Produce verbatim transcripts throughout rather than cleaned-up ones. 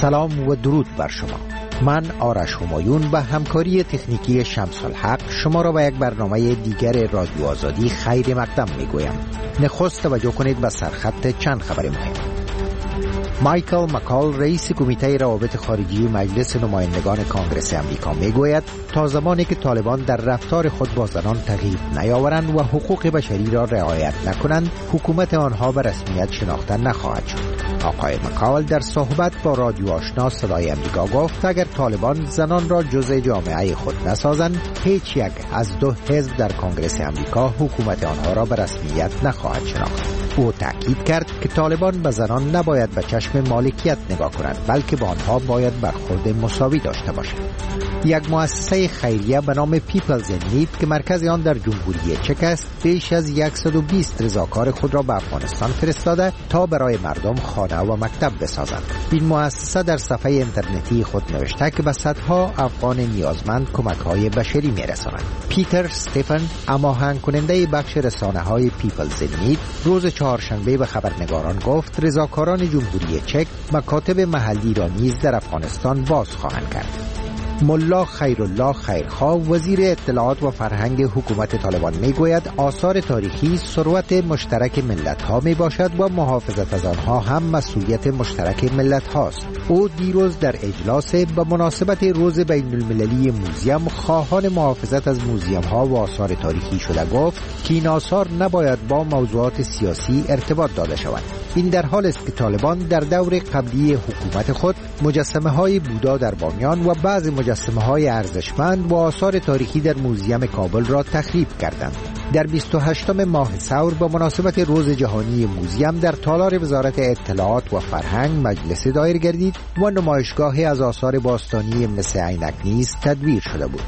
سلام و درود بر شما. من آرش همایون و همکاری تکنیکی شمس الحق شما را به یک برنامه دیگر رادیو آزادی خیر مقدم می گویم. نخست توجه کنید به سرخط چند خبر مهم. مایکل مکال رئیس کمیته روابط خارجی مجلس نمایندگان کانگرس امریکا می گوید تا زمانی که طالبان در رفتار خود با زنان تغییر نیاورند و حقوق بشری را رعایت نکنند، حکومت آنها به رسمیت شناخته نخواهد شد. آقای مکال در صحبت با رادیو آشنا صدای امریکا گفت اگر طالبان زنان را جزء جامعه خود نسازند، هیچ یک از دو حزب در کانگرس امریکا حکومت آنها را به رسمیت نخواهد شناخت. او تأکید کرد که طالبان به زنان نباید به چشم مالکیت نگاه کنند، بلکه با آنها باید برخورد مساوی داشته باشند. یک مؤسسه خیریه به نام پیپلز ان نید که مرکز آن در جمهوری چک است، بیش از صد و بیست رضاکار خود را به افغانستان فرستاده تا برای مردم خانه و مکتب بسازند. این مؤسسه در صفحه اینترنتی خود نوشته که به صدها افغان نیازمند کمک‌های بشری می‌رساند. پیتر استفن، هماهنگ کننده بخش رسانه‌های پیپلز ان نید، روز چهارشنبه به خبرنگاران گفت رضاکاران جمهوری چک مکاتب محلی را نیز در افغانستان باز خواهند کرد. ملا خیرالله خیرخواه، وزیر اطلاعات و فرهنگ حکومت طالبان میگوید آثار تاریخی ثروت مشترک ملت ها می باشد و محافظت از آنها هم مسئولیت مشترک ملت هاست. او دیروز در اجلاس به مناسبت روز بین المللی موزیم خواهان محافظت از موزیم ها و آثار تاریخی شده گفت که این آثار نباید با موضوعات سیاسی ارتباط داده شود. این در حال است که طالبان در دور قبلی حکومت خود مجسمه های بودا در بامیان و بعض مجسمه های ارزشمند و آثار تاریخی در موزیم کابل را تخریب کردند. در بیست و هشتم ماه ثور به مناسبت روز جهانی موزیم در تالار وزارت اطلاعات و فرهنگ مجلس دایر گردید و نمایشگاهی از آثار باستانی مثل عینک نیز تدبیر شده بود.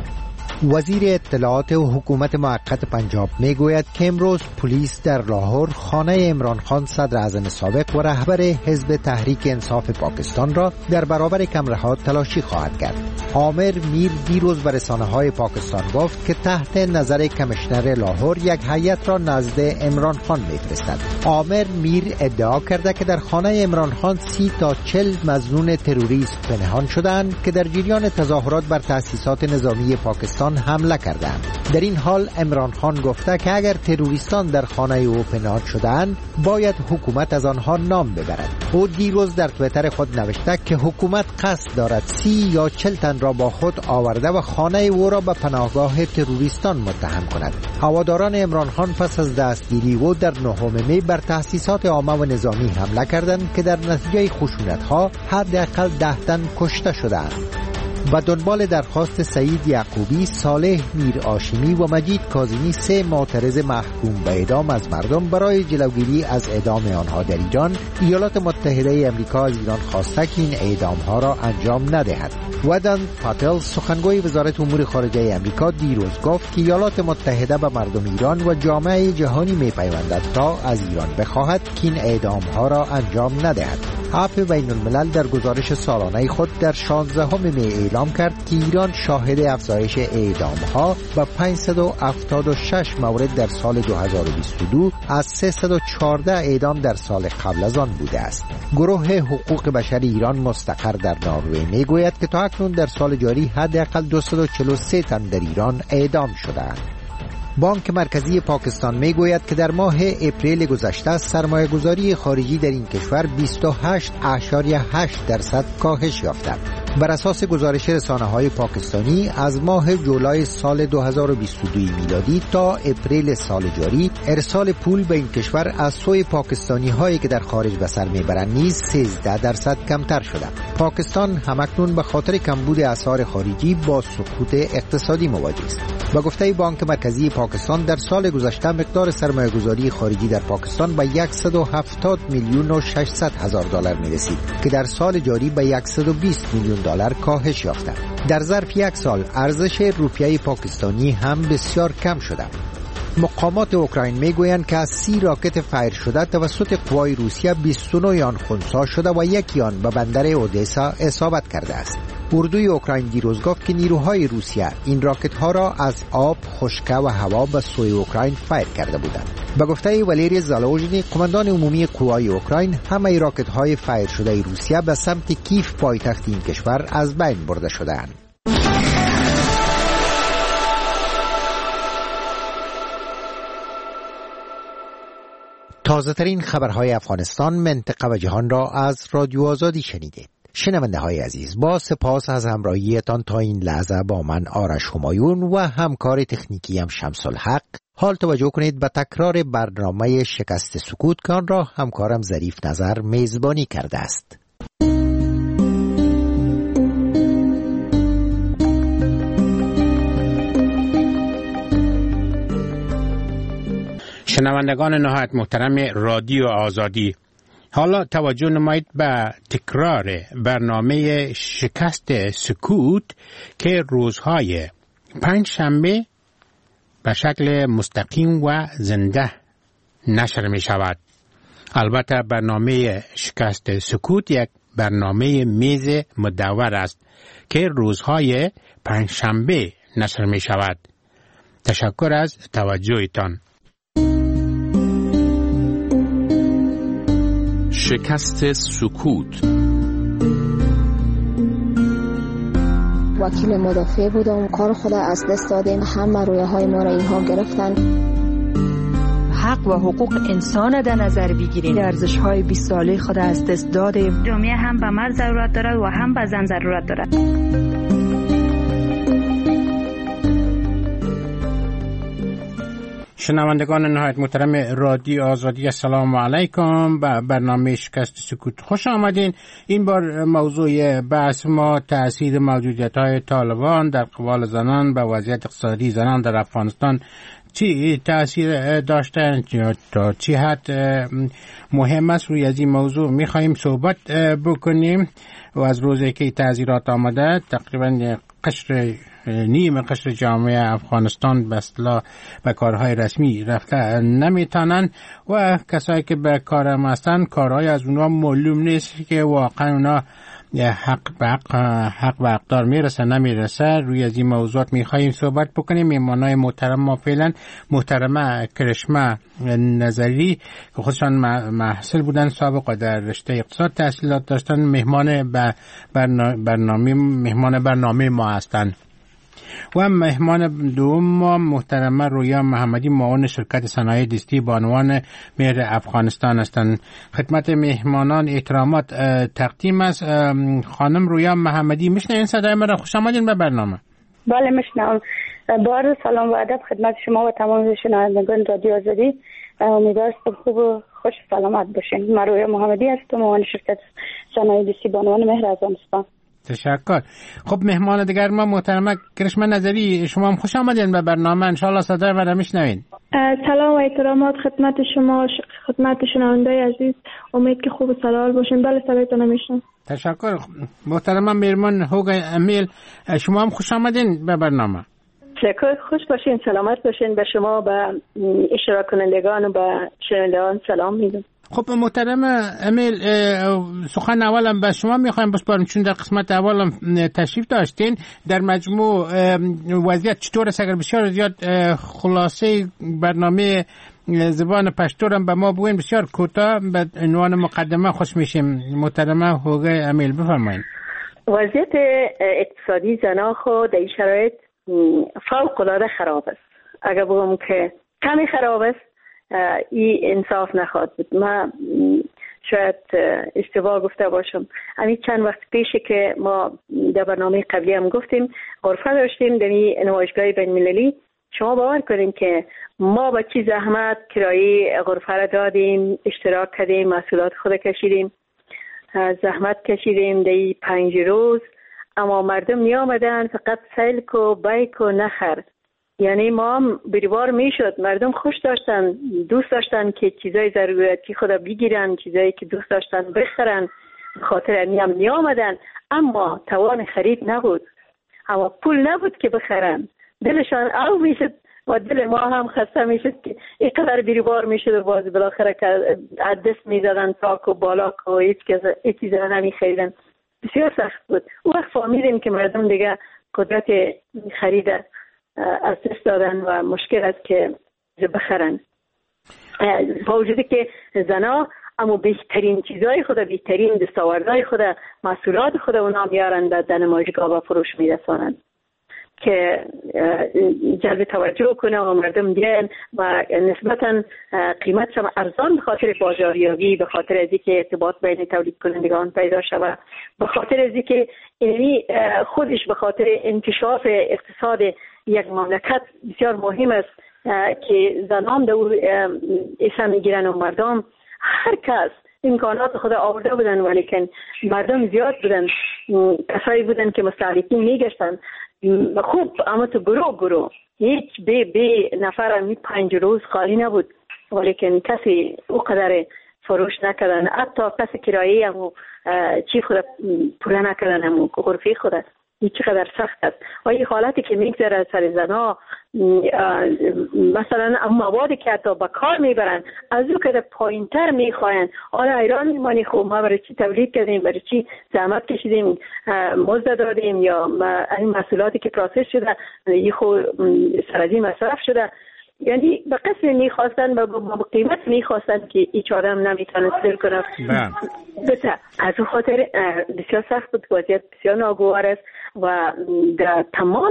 وزیر اطلاعات و حکومت موقت پنجاب میگوید که امروز پلیس در لاهور خانه عمران خان صدر اعظم سابق و رهبر حزب تحریک انصاف پاکستان را در برابر کمرها تلاشی خواهد کرد. عامر میر دیروز به رسانه‌های پاکستان گفت که تحت نظر کمیشنر لاهور یک هیئت را نزد عمران خان میفرستد. عامر میر ادعا کرده که در خانه عمران خان سی تا چهل مظنون تروریست پنهان شدند که در جریان تظاهرات بر تأسیسات نظامی پاکستان حمله کردند. در این حال عمران خان گفته که اگر تروریستان در خانه او پنهان شدند باید حکومت از آنها نام ببرد. او دیروز در توییتر خود نوشته که حکومت قصد دارد سی یا چل تن را با خود آورده و خانه او را به پناهگاه تروریستان متهم کند. هواداران عمران خان پس از دستگیری او در نهم می بر تأسیسات عامه و نظامی حمله کردند که در نتیجه خشونت‌ها حداقل ده تن کشته شدند. و دنبال درخواست سعید یعقوبی، صالح میر هاشمی و مجید کاظمی، سه معترض محکوم به اعدام از مردم برای جلوگیری از اعدام آنها در ایران، ایالات متحده آمریکا از ایران خواسته که این اعدام ها را انجام ندهد. ودان پاتل، سخنگوی وزارت امور خارجه آمریکا، دیروز گفت که ایالات متحده به مردم ایران و جامعه جهانی میپیوندد تا از ایران بخواهد که این اعدام ها را انجام ندهد. عفو بین الملل در گزارش سالانه خود در شانزدهم می اعلام کرد که ایران شاهد افزایش اعدام ها به پانصد و هفتاد و شش مورد در سال دو هزار و بیست و دو از سیصد و چهارده اعدام در سال قبل از آن بوده است. گروه حقوق بشر ایران مستقر در نروژ می گوید که تا اکنون در سال جاری حداقل دویست و چهل و سه تن در ایران اعدام شده‌اند. بانک مرکزی پاکستان می گوید که در ماه اپریل گذشته سرمایه گذاری خارجی در این کشور بیست و هشت اشاریه هشت درصد کاهش یافته. بر اساس گزارش رسانه‌های پاکستانی از ماه جولای سال دو هزار و بیست و دو میلادی تا اپریل سال جاری ارسال پول به این کشور از سوی پاکستانی هایی که در خارج به سر میبرند نیز سیزده درصد کمتر شده. پاکستان همکنون به خاطر کمبود اسعار خارجی با سقوط اقتصادی مواجه است. با گفته بانک مرکزی پاکستان در سال گذشته مقدار سرمایه گذاری خارجی در پاکستان به صد و هفتاد میلیون و ششصد هزار دلار می رسید که در سال جاری به صد و بیست میلیون دلار کاهش یافته. در ظرف یک سال ارزش روپیه پاکستانی هم بسیار کم شده. مقامات اوکراین میگویند که از سی راکت فایر شده توسط قوای روسیه بیست و نه آن خنثی شده و یکی آن به بندر اودسا اصابت کرده است. اردوی اوکراین دیروز گفت که نیروهای روسیه این راکت ها را از آب، خشکی و هوا به سوی اوکراین فایر کرده بودند. به گفته والری زالوژنی، قماندان عمومی قوای اوکراین، همه راکت های فایر شده روسیه به سمت کیف پایتخت این کشور از بین برده شده‌اند. تازه ترین خبرهای افغانستان، منطقه و جهان را از رادیو آزادی شنیدید. شنونده های عزیز، با سپاس از همراهیتان تا این لحظه با من آرش همایون و همکار تکنیکی هم شمس الحق. حال توجه کنید به تکرار برنامه شکست سکوت که آن را همکارم ظریف نظر میزبانی کرده است. شنوندگان نهایت محترم رادیو آزادی، حالا توجه نمایید به تکرار برنامه شکست سکوت که روزهای پنج شنبه به شکل مستقیم و زنده نشر می شود. البته برنامه شکست سکوت یک برنامه میز مدور است که روزهای پنج شنبه نشر می شود. تشکر از توجهتان. شکست سکوت. وکیل مدافع بودم، کار خود از دست دادیم، همه رویه های ما را اینها گرفتن. حق و حقوق انسان در نظر بگیریم، ارزش های بیست ساله خود از دست دادیم. جامعه هم به مرد ضرورت دارد و هم به زن ضرورت دارد. شنوندگان نهایت محترم رادیو آزادی، السلام علیکم. به برنامه شکست سکوت خوش آمدین. این بار موضوع بحث ما تأثیر موجودیت های طالبان در قبال زنان به وضعیت اقتصادی زنان در افغانستان چی تأثیر داشته، تا چی حد مهم است. روی از این موضوع میخواییم صحبت بکنیم و از روزی که تعذیرات آمده تقریبا قشر نیم قشر جامعه افغانستان به اصطلاح به کارهای رسمی رفته نمیتونن و کسایی که به کار هم هستن کارهای از اونها معلوم نیست که واقعا اونا حق به حق, حق به حقدار میرسه نمیرسه. روی از این موضوعات میخواییم صحبت بکنیم. میمانای محترم ما فعلا محترمه کرشمه نظری که خودشان محصل بودن، سابقا در رشته اقتصاد تحصیلات داشتن، مهمان برنامه مهمان برنامه ما هستند. و مهمان دوم ما محترمه رویا محمدی، معاون شرکت صنایع دستی بانوان مهر افغانستان هستند. خدمت مهمانان احترامات تقدیم است. خانم رویا محمدی، میشنوین صدای من را؟ خوش آمدین به برنامه. بله میشنوم. بار سلام و ادب خدمت شما و تمام شنوندگان رادیو آزادی. امیدوارم خوب و خوش سلامت باشین. من رویا محمدی هستم، معاون شرکت صنایع دستی بانوان مهر افغانستان. تشکر. خب مهمان دیگر ما محترمه کرشمه نظری، شما هم خوش آمدین به برنامه. انشالله صدای من را میشنوین. سلام و احترامات خدمت شما، خدمت شنوندای عزیز. امید که خوب و سلامت باشین. بله صدایتون میشنوم. تشکر. محترمه میرمن هوگا امیل، شما هم خوش آمدین به برنامه. تشکر. خوش باشین، سلامت باشین. به شما، به اشتراک کنندگان و به شنوندگان سلام میدم. خب محترم امیل، سخن اولم به شما میخوایم بسپارم، چون در قسمت اولم تشریف داشتین. در مجموع وضعیت چطور است؟ اگر بسیار زیاد خلاصه برنامه زبان پشتورم به ما بگوین بسیار کوتاه به عنوان مقدمه خوش میشیم. محترمه هوگای امیل بفرمایید. وضعیت اقتصادی زنان خود در این شرایط فوق العاده خراب است. اگر بگم که کمی خراب است این انصاف نخواهد بود. من شاید اشتباه گفته باشم. همین چند وقت پیشه که ما در برنامه قبلی هم گفتیم غرفه داشتیم در این نمایشگاه بین المللی. شما باور کنین که ما با چی زحمت کرایه غرفه را دادیم، اشتراک کردیم، مسئولیت خود کشیدیم، زحمت کشیدیم در این پنج روز، اما مردم می آمدن فقط سیل کو بیک و نخر. یعنی ما هم بریوار می شد، مردم خوش داشتن، دوست داشتن که چیزای ضرورتی خود بگیرن، چیزایی که دوست داشتن بخرن، خاطر اینی هم می آمدن، اما توان خرید نبود، اما پول نبود که بخرن. دلشان او می شد و دل ما هم خسته می شد که اینقدر بریوار می شد و باز بالاخره که دست می زدن تاک و بالاک و هیچ چیز را نمی خریدن. بسیار سخت بود. اون وقت فهمیدیم که مردم دیگه قدرت خرید از دست دادن و مشکل است که بخرن. با وجودی که زنا اما بهترین چیزای خود، بهترین دستاوردهای خود، محصولات خود اونا میارن در نمایشگاه و فروش میرسانند که جلب توجه کنه و مردم بیان و نسبتا قیمتش هم ارزان به خاطر بازاریابی، به خاطر از اینکه ارتباط بین تولید کنندگان پیدا شود، به خاطر از اینکه اینی خودش به خاطر انکشاف اقتصاد یک مملکت بسیار مهم است که زنان در ایسا میگیرن و مردم هر کس امکانات خود آورده بودن، ولیکن مردم زیاد بودن، کسایی بودن که مستهلکین میگشتن. خوب اما تو گروه گروه هیچ بی بی نفر می پنج روز خالی نبود، ولیکن کسی او قدر فروش نکردن. حتی کسی کرایه هم چی خود پوره نکردن، هم غرفه خود است. این چقدر سخت است. و این حالتی که میگذره سر زنها، مثلا موادی که حتی به کار میبرن از او که پایین تر میخواین. آره ایران میمانی خوب ما برای چی تولید کردیم، برای چی زحمت کشیدیم، مزد دادیم، یا این محصولاتی که پروسس شده این خود سرازی مصرف شده. یعنی به قسم میخواستن و به قیمت میخواستن که هیچ آدم نمیتونه سر کنه. بسیار از اون خاطر بسیار سخت بود، وضعیت بسیار ناگوار است و در تمام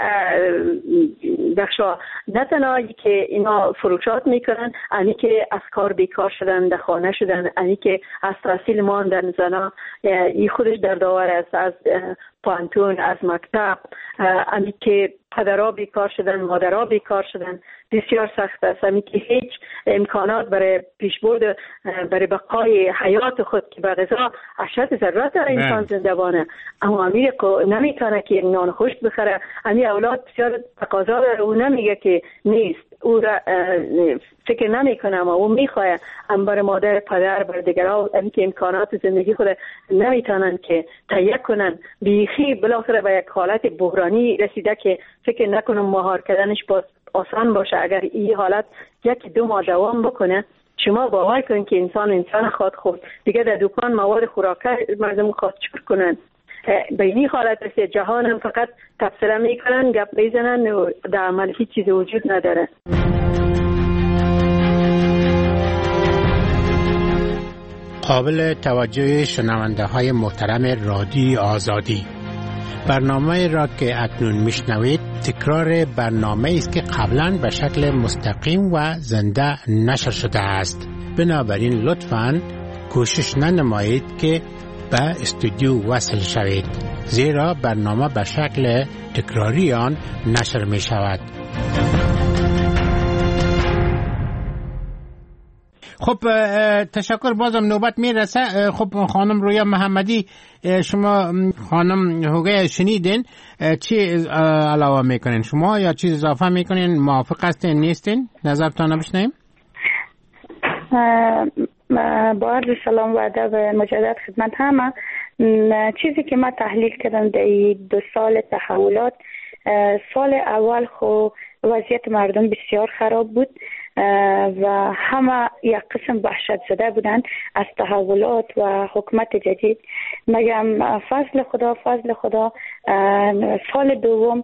بخشا نه تنها که اینا فروشات میکنن، انی که از کار بیکار شدن، در خانه شدن، انی که از تحصیل ماندن زنا، این خودش در داور است، از پانتون، از مکتب، انی که پدرها بیکار شدن، مادرها بیکار شدن، بسیار سخت است. انی که هیچ امکانات برای پیشبرد، برای بقای حیات خود که به غذا اشد ضرورت داره انسان زنده بانه، اما امیر نمیتونه که نان خشک بخره. امی اولاد بسیار تقاضا داره، او نمیگه که نیست، او را فکر نمیکنه، اما او میخواه. ام برای مادر، پدر، برای دیگرها امی که امکانات زندگی خود نمیتونن که تهیه کنن، بیخی بالاخره به یک حالت بحرانی رسیده که فکر نکنم مهار کردنش باز آسان باشه. اگر این حالت یک دو ماه دوام بکنه، شما باور کنید که انسان انسان خواهد خورد. دیگه در دکان مواد خوراکی مردم خواهد چکر کنن. به این حالت رسید جهان هم فقط تبصره میکنن، گپ میزنن و در عمل هیچ چیز وجود نداره. قابل توجه شنونده های محترم رادیو آزادی، برنامه را که اکنون میشنوید تکرار برنامه است که قبلا به شکل مستقیم و زنده نشر شده است. بنابراین لطفاً کوشش ننمایید که به استودیو وصل شوید، زیرا برنامه به شکل تکراری آن نشر می شود. خب تشکر، بازم نوبت میرسه. خب خانم رویا محمدی، شما خانم هوگه شنیدین، چی علاوه میکنین شما یا چیز اضافه میکنین؟ موافق هستین نیستین؟ نظرتان بشنویم. با عرض سلام و ادب مجدد خدمت همه. چیزی که من تحلیل کردم در دو سال تحولات، سال اول خو وضعیت مردم بسیار خراب بود و همه یک قسم وحشت زده بودند از تحولات و حکومت جدید. مگم فضل خدا فضل خدا سال دوم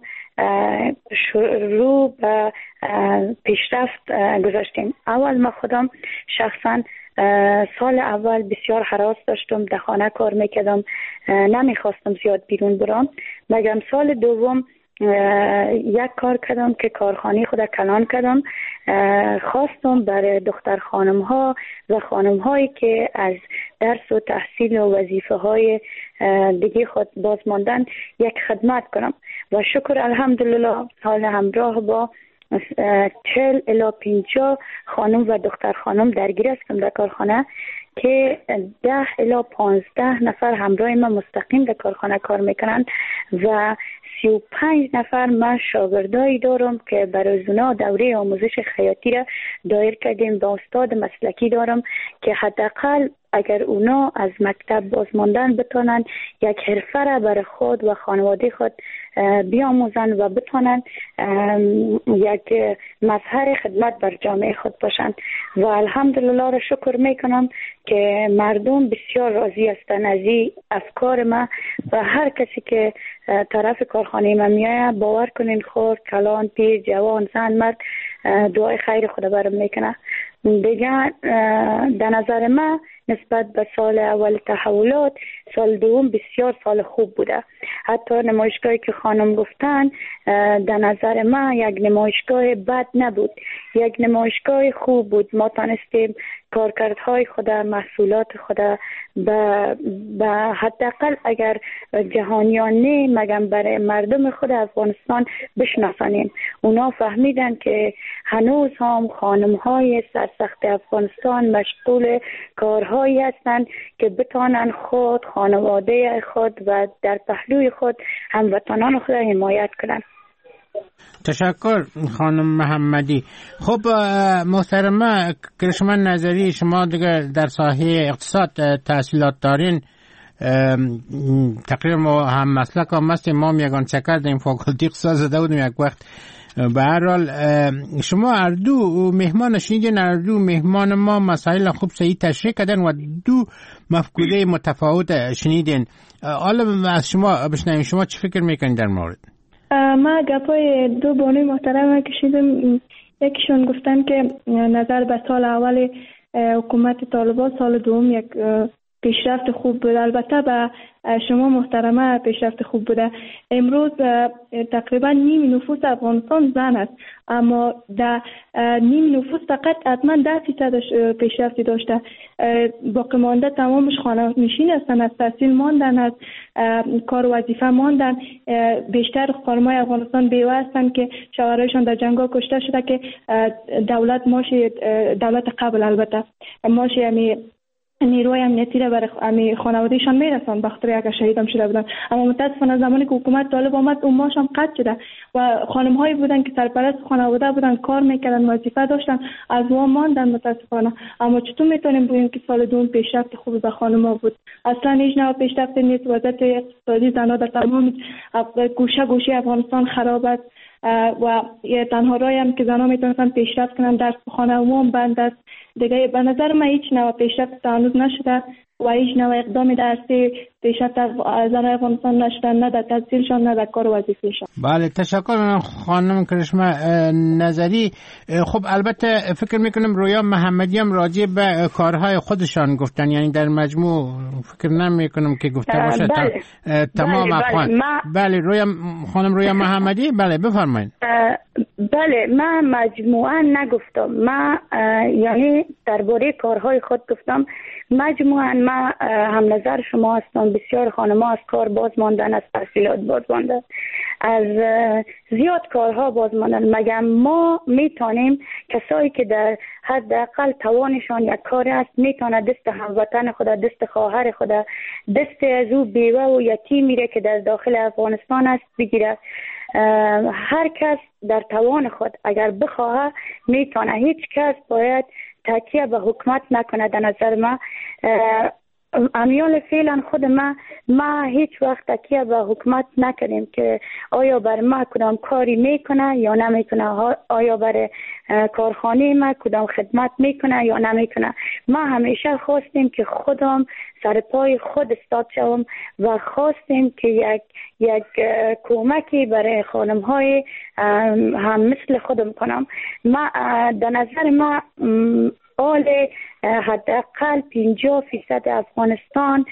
شروع به پیشرفت گذاشتیم. اول ما خودم شخصا سال اول بسیار هراس داشتم، در خانه کار میکردم، نمیخواستم زیاد بیرون برام. مگم سال دوم یک کار کردم که کارخانه خود کلان کردم. خواستم برای دختر خانم ها و خانم هایی که از درس و تحصیل و وظیفه های دیگه خود باز ماندن یک خدمت کنم و شکر الحمدلله حال همراه با چهل الی پنجاه خانم و دختر خانم درگیر هستم در کارخانه که ده الی پانزده نفر همراه ما مستقیم در کارخانه کار میکنن و سی و پنج نفر من شاگردایی دارم که برای اونا دوره آموزش خیاطی را دایر کردیم. با استاد مسلکی دارم که حداقل اگر اونا از مکتب بازماندن بتونن یک حرفه را برای خود و خانواده خود بیاموزن و بتونن یک مظهر خدمت بر جامعه خود باشن. و الحمدلله را شکر میکنم که مردم بسیار راضی هستند از این افکار ما و هر کسی که طرف کارخانه ما میایه باور کنین خور، کلان، پیر، جوان، زن، مرد دعای خیر خدا برام میکنه. دیگه در نظر ما نسبت به سال اول تحولات سال دوم بسیار سال خوب بوده. حتی نمایشگاهی که خانم گفتن در نظر ما یک نمایشگاه بد نبود، یک نمایشگاه خوب بود. ما تانستیم کارکردهای خدا، محصولات خدا به به حداقل اگر جهانیان نه مگم برای مردم خود افغانستان بشناسانیم. اونا فهمیدن که هنوز هم خانم‌های سرسخت افغانستان مشغول کارهایی هستند که بتانن خود، خانواده خود و در پهلوی خود هموطنان خود حمایت کنند. تشکر خانم محمدی. خب محترمه کرشما نظری، شما دیگه در ساحه اقتصاد تحصیلات دارین، تقریبا ما هم مسلک هم هستیم. ما یگان چکر در این فاکولتی اقتصاد زده بودیم یک وقت. به هر حال شما اردو مهمان شنیدین، اردو مهمان ما مسائل خوب صحیح تشریح کردن و دو مفکوره متفاوت شنیدین. حالا از شما بشنویم، شما چی فکر میکنید در مورد؟ ما گپای دو بانوی محترم که شنیدم، یکیشون گفتن که نظر به سال اول حکومت طالبان، سال دوم یک پیشرفت خوب بوده. البته به شما محترمه پیشرفت خوب بوده. امروز تقریبا نیم نفوس افغانستان زن است، اما در نیم نفوس فقط حتما ده فیصد پیشرفتی داشته. باقی مانده تمامش خانه نشین هستن، از تحصیل ماندن، از کار وظیفه ماندن. بیشتر خانمای افغانستان بیوه هستن که شوهرایشان در جنگا کشته شده که دولت ماشی، دولت قبل البته ماشی همی نیروی امنیتی را برای خانوادهشان میرسان بخاطر اگر شهید هم شده بودن. اما متاسفانه زمانی که حکومت طالب آمد اون ماش هم قطع شده و خانم هایی بودن که سرپرست خانواده بودن، کار میکردن، وظیفه داشتن، از وام ماندن متاسفانه. اما چطور میتونیم بگیم که سال دوم پیشرفت خوبی به خانم ها بود؟ اصلا هیچ نوع پیشرفت نیست. وضعیت اقتصادی زنها در تمام گوشه گوشه افغانستان خراب است و تنها راهی هم که زنها میتونن پیشرفت کنن درس بخوانن عموم بند است. دیگه به نظر من هیچ نوع پیشرفت هنوز نشده و هیچ نوع اقدام درسی پیشرفت زنهای افغانستان نشده، نه در تحصیلشان نه در کار وظیفه‌شان. بله تشکر خانم کرشما نظری. خب البته فکر میکنم رویا محمدی هم راجع به کارهای خودشان گفتن، یعنی در مجموع فکر نمیکنم که گفته باشه بله. تمام بله افغان. بله. ما... بله رویا خانم رویا محمدی، بله بفرمایید. بله من مجموعا نگفتم، من یعنی درباره کارهای خود گفتم. مجموعا من هم نظر شما هستم. بسیار خانم‌ها از کار باز ماندن، از تحصیلات باز ماندن، از زیاد کارها باز ماندن. مگر ما میتونیم کسایی که در حداقل توانشان یک کار است میتونه دست هموطن خود، دست خواهر خود، دست از او بیوه و یتیمی را که در داخل افغانستان است بگیره. هر کس در توان خود اگر بخواه میتونه. هیچ کس باید تکیه به حکومت نکنه. در نظر ما امیال فعلا خود ما ما هیچ وقت تکیه به حکومت نکنیم که آیا بر ما کدام کاری میکنه یا نمیکنه، آیا بر کارخانه ما کدام خدمت میکنه یا نمیکنه. ما همیشه خواستیم که خودم سر پای خود استاد شوم و خواستیم که یک یک کمکی برای خانم های هم مثل خودم کنم. ما در نظر ما آل حداقل پنجاه فیصد افغانستان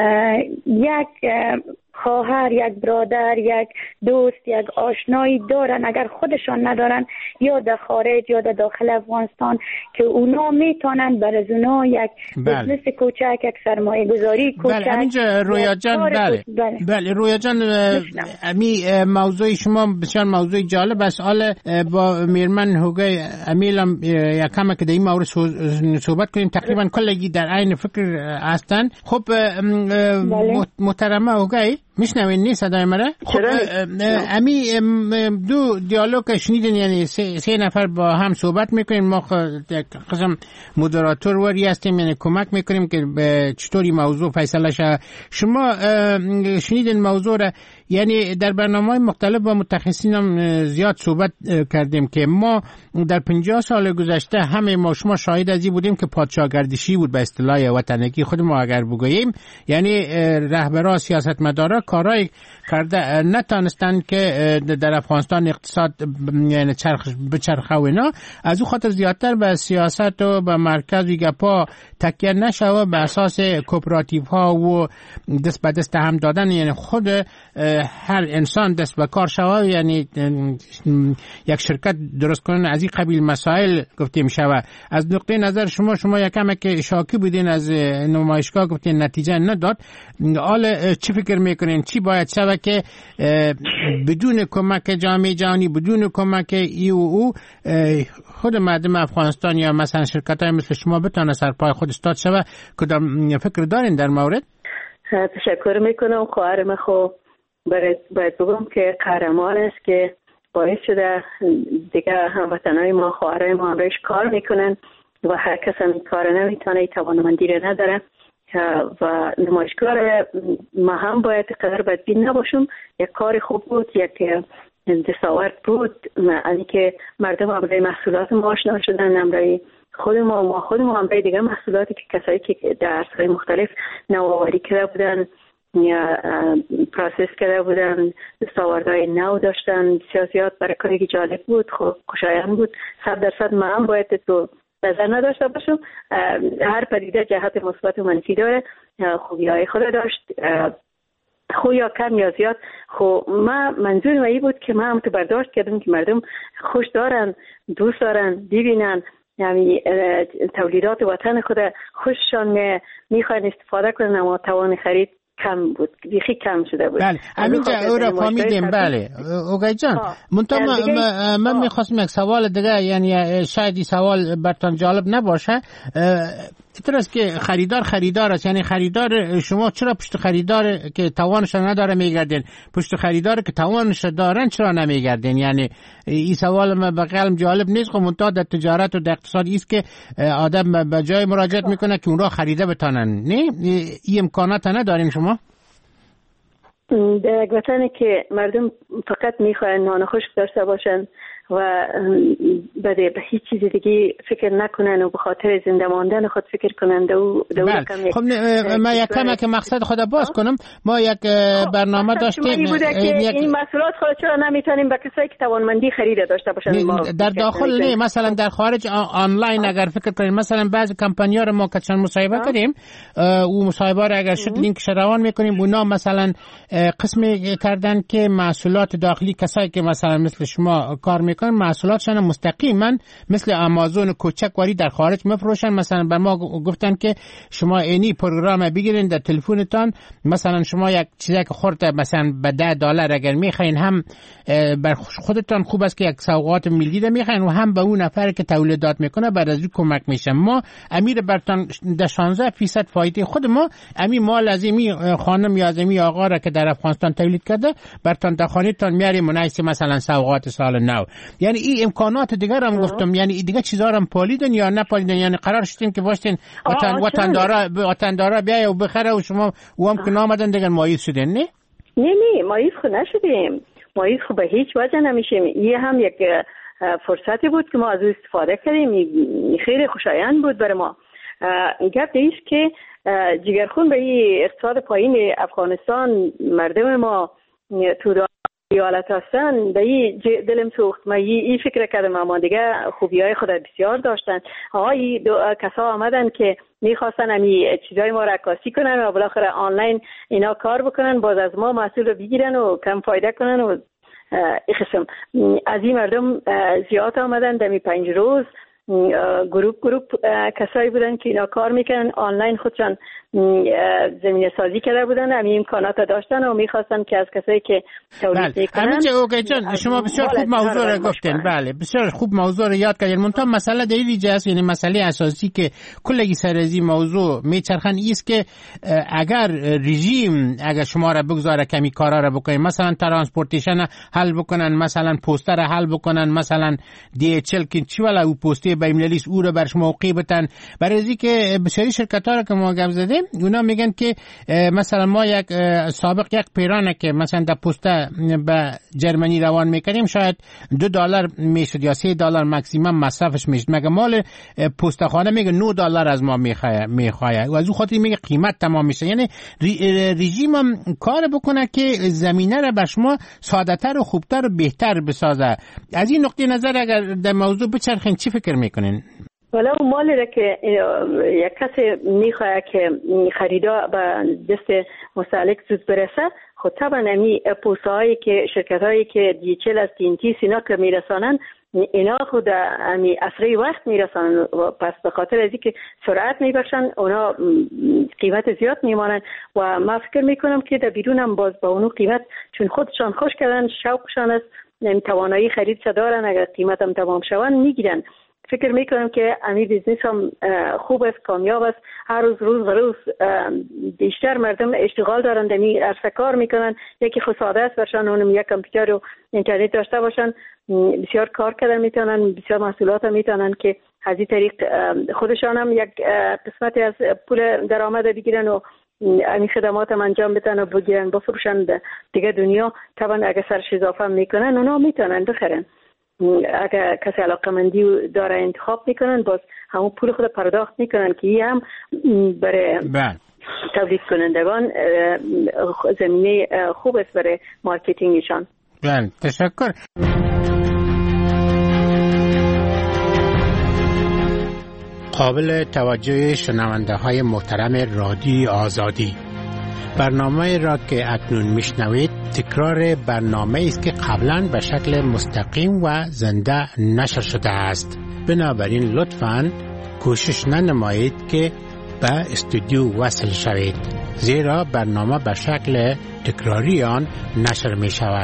یک خواهر، یک برادر، یک دوست، یک آشنایی دارن. اگر خودشان ندارن یا در خارج یا در داخل افغانستان که اونا میتونن برای اونا یک بزنس کوچک، یک سرمایه گذاری کوچک. بله همینجا رویا جان. بله بله, بله رویا جان، امی موضوع شما بسیار موضوع جالب است. حالا با میرمن هوگای امیلم یکم که در این مورد صحبت کنیم. تقریبا کلگی در عین فکر هستن. خب محترمه هوگای، میشنوین نی صدای مرا؟ خب امی دو دیالوگ شنیدین، یعنی سه, سه نفر با هم صحبت میکنیم. ما قسم مدراتور وری هستیم، یعنی کمک میکنیم که به چطوری موضوع فیصله شه. شما شنیدین موضوع را، یعنی در برنامه‌های مختلف با متخصصین هم زیاد صحبت کردیم که ما در پنجاه سال گذشته همه ما شما شاهد از این بودیم که پادشاهگردشی بود به اصطلاح وطنگی خود ما اگر بگوییم، یعنی رهبران سیاستمدارا کارای کرده نتانستن که در افغانستان اقتصاد یعنی چرخ بچرخه و اینا، از او خاطر زیادتر به سیاست و به مرکز و گپا تکیه نشوه، به اساس کوپراتیو ها و دست به دست هم دادن، یعنی خود هر انسان دست به کار شوه، یعنی یک شرکت درست کنن، از این قبیل مسائل گفتیم شوه. از نقطه نظر شما شما یکم که شاکی بودین از نمایشگاه، گفتین نتیجه نداد، حالا چی فکر میکنین چی باید شوه که بدون کمک جامعه جهانی، بدون کمک ای و او، خود مردم افغانستان یا مثلا شرکت های مثل شما بتونه سرپای خود استاد شوه؟ کدام فکر دارین در مورد؟ تشکر میکنم. خواهرم خو باید بگم که قهرمان است که باعث شده دیگه هموطنای ما، خواهرای ما همراهش کار میکنن و هر کس هم این کار نمیتونه، توانمندی رو نداره و نمایشگاه ما هم باید قدر بدبین نباشم. یک کار خوب بود، یک دستاورد بود، یعنی که مردم همراه محصولات ما آشنا شدن، همراه خود ما ما خود ما همراه دیگه محصولاتی که کسایی که در عرصه‌های مختلف نوآوری کرده بودن یا پروسس کرده بودن، دستاوردهای نو داشتن، سیاسیات برای کاری که جالب بود، خوشایند بود. صد درصد ما هم باید تو نظر نداشته باشم. هر پدیده جهت مثبت و منفی داره، خوبی‌های خود داشت، خو یا کم یا زیاد. خو ما منظور ما این بود که ما هم تو برداشت کردم که مردم خوش دارن، دوست دارن ببینن، یعنی تولیدات وطن خود خوششان میخوان استفاده کنن، اما توان خرید کم بود، بیخی کم شده بود. بله همینجا او را فهمیدیم. بله اوگای جان، منتها من میخواستم یک سوال دیگه، یعنی شاید این سوال برتان جالب نباشه. اینطور است که خریدار خریدار است، یعنی خریدار شما چرا پشت خریدار که توانش نداره میگردین، پشت خریدار که توانش دارن چرا نمیگردین؟ یعنی این سوال من به قلم جالب نیست. منتها در تجارت و در اقتصاد است که آدم به جای مراجعت میکنه که اون را خریده بتانن. نه این امکانات ندارین شما؟ در یک وطنی که مردم فقط میخواین نان خشک داشته باشن و بده به هیچ چیز دیگه فکر نکنن و به خاطر زنده ماندن خود فکر کنن دو دو بله. کم خب من یک کم که مقصد خود باز کنم، ما یک برنامه داشتیم یک... این مسئولات خود چرا نمیتونیم به کسایی که توانمندی خرید داشته باشن ما در داخل نه، مثلا در خارج آنلاین اگر فکر کنیم، مثلا بعضی کمپانی‌ها رو ما که چند مصاحبه کردیم، او مصاحبه رو اگر شد لینک روان میکنیم، اونا مثلا قسمی کردن که محصولات داخلی کسایی که مثلا مثل شما کار میکنن محصولاتشان مستقیما مثل آمازون کوچک واری در خارج میفروشن. مثلا بر ما گفتن که شما اینی پروگرام بگیرین در تلفنتان، مثلا شما یک چیزی که خورده مثلا به ده دلار اگر میخواین، هم بر خودتان خوب است که یک سوغات ملی ده میخواین و هم به اون نفر که تولیدات میکنه بعد از اون کمک میشه. ما امیر برتان ده شانزده درصد فایده خود ما امی مال از امی خانم یا از امی آقا را که در افغانستان تولید کرده برتان در خانه‌تان میاریم مناسب مثلا سوغات سال نو. یعنی این امکانات دیگر هم گفتم، یعنی دیگه چیزا هم پالیدن یا نپالیدن، یعنی قرار شدین که باشین وطن وطن دارا وطن دارا بیای و بخره و شما و هم که نامدن دیگه مایز شدین. نه نه نه مایز خود نشدیم، مایز خود به هیچ وجه نمیشیم. این هم یک فرصتی بود که ما از اون استفاده کردیم، خیلی خوشایند بود برای ما. گپ ایست که جگرخون به این اقتصاد پایین افغانستان مردم ما تو ایالت هستن، به این دلم سوخت. من این فکر کردم اما دیگه خوبی های خود بسیار داشتن. آقای کسا آمدن که میخواستن همی چیزای ما را عکاسی کنن و بالاخره آنلاین اینا کار بکنن، باز از ما محصول رو بگیرن و کم فایده کنن و این قسم. از این مردم زیاد آمدن دمی پنج روز، گروپ گروپ کسایی بودن که اینا کار میکنن، آنلاین خودشان زمینه سازی کرده بودن، همین امکانات داشتن و میخواستن که از کسایی که تولید میکنن. همین اوکی جان، شما بسیار خوب موضوع رو گفتین. بله بسیار خوب موضوع رو یاد کردین. منتها مسئله دیگه جاست، یعنی مسئله اساسی که کلگی سر از این موضوع میچرخن است که اگر رژیم اگر شما را بگذاره کمی کارا را بکنین، مثلا ترانسپورتیشن حل بکنن، مثلا پوستر حل بکنن، مثلا دی اچ ال که چی والا او پستی بین او رو بر شما موقع بتن، برای از اینکه بسیاری شرکت‌ها رو که ما گپ زدیم اونا میگن که مثلا ما یک سابق یک پیرانه که مثلا در پسته به جرمنی روان میکنیم شاید دو دلار میشد یا سه دلار ماکسیمم مصرفش میشد، مگه مال پستخانه میگه نه دلار از ما میخواه میخواه و از اون خاطر میگه قیمت تمام میشه. یعنی رژیم هم کار بکنه که زمینه رو بر شما ساده‌تر و خوبتر و بهتر بسازه. از این نقطه نظر اگر در موضوع بچرخین چی فکر میکنین؟ والا اون مالی را که یک کسی میخواه که خریدا به دست مستهلک زود برسه، خود طبعا امی پوسته هایی که شرکت هایی که دیچل از تینتی سینا که میرسانن اینا خود امی اسرع وقت میرسانن، پس به خاطر ازی که سرعت میبخشن اونا قیمت زیاد میمانن و ما فکر میکنم که در بیرون هم باز با اونو قیمت چون خودشان خوش کردن شوقشان است توانایی خرید دارن، اگر قیمت هم تمام شوند میگیرن. فکر میکنم که امی بیزنس هم خوب است، کامیاب است، هر روز روز و روز بیشتر مردم اشتغال دارن، دمی عرصه کار میکنن، یکی خود ساده است برشان اونم یک کامپیوتر و اینترنت داشته باشن، بسیار کار کردن میتونن، بسیار محصولات هم میتونن که از این طریق خودشان هم یک قسمتی از پول درآمد بگیرن و این خدمات هم انجام بدن و بگیرن بفروشن دیگه دنیا. طبعا اگه سرش اضافه میکنن اونا میتونن بخرن، اگر کسی علاقمندی داره انتخاب میکنن باز همون پول خود پرداخت میکنن که این هم برای تولید کنندگان زمینه خوب است برای مارکتینگشان. بله تشکر. قابل توجه شنونده های محترم رادیو آزادی، برنامه را که اکنون میشنوید تکرار برنامه است که قبلا به شکل مستقیم و زنده نشر شده است. بنابراین لطفاً کوشش ننمایید که به استودیو وصل شوید، زیرا برنامه به شکل تکراری آن نشر می شود.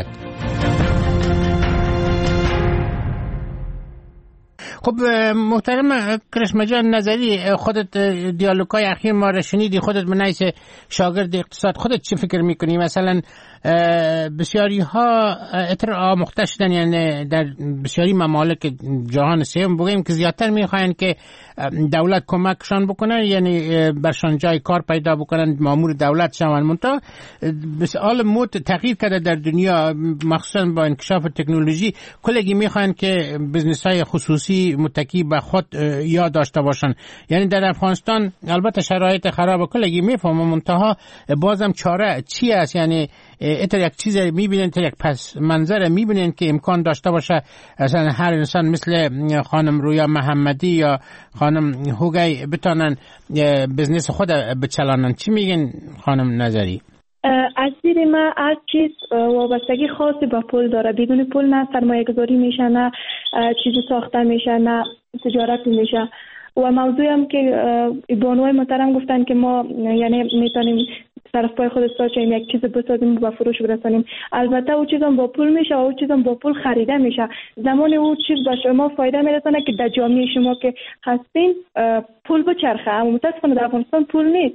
خب محترم کرشمه جان نظری، خودت دیالوگای اخیر ما را شنیدی، خودت به نحیث شاگرد اقتصاد خودت چی فکر میکنی؟ مثلا بسیاری ها اطر آموخته شدن، یعنی در بسیاری ممالک جهان سوم بگیم که زیادتر میخواین که دولت کمکشان بکنه، یعنی برشان جای کار پیدا بکنن، مامور دولت شون. منتها حال مود تغییر کرده در دنیا، مخصوصا با انکشاف تکنولوژی، کلگی میخواین که بزنس های خصوصی متکی به خود یاد داشته باشن. یعنی در افغانستان البته شرایط خراب کلگی میفهمم، منتها بازم چاره چی است؟ یعنی اتر یک چیز میبینن، تا یک پس منظر میبینن که امکان داشته باشه اصلا هر انسان مثل خانم رویا محمدی یا خانم هوگی بتونن بزنس خود بچلانن. چی میگن خانم نظری؟ از دید ما هر چیز وابستگی خاصی با پول داره. بدون پول نه سرمایه گذاری میشه، نه چیزی ساخته میشه، نه تجارت میشه. و موضوعی هم که بانوهای محترم گفتن که ما یعنی میتونیم طرف پای خود ساچیم یک چیز بسازیم و با فروش برسانیم. البته او چیزم با پول میشه و او چیزم با پول خریده میشه. زمان او چیز با شما فایده میرسانه که در جامعه شما که هستین پول بچرخه. اما متاسفانه در افغانستان پول نیست.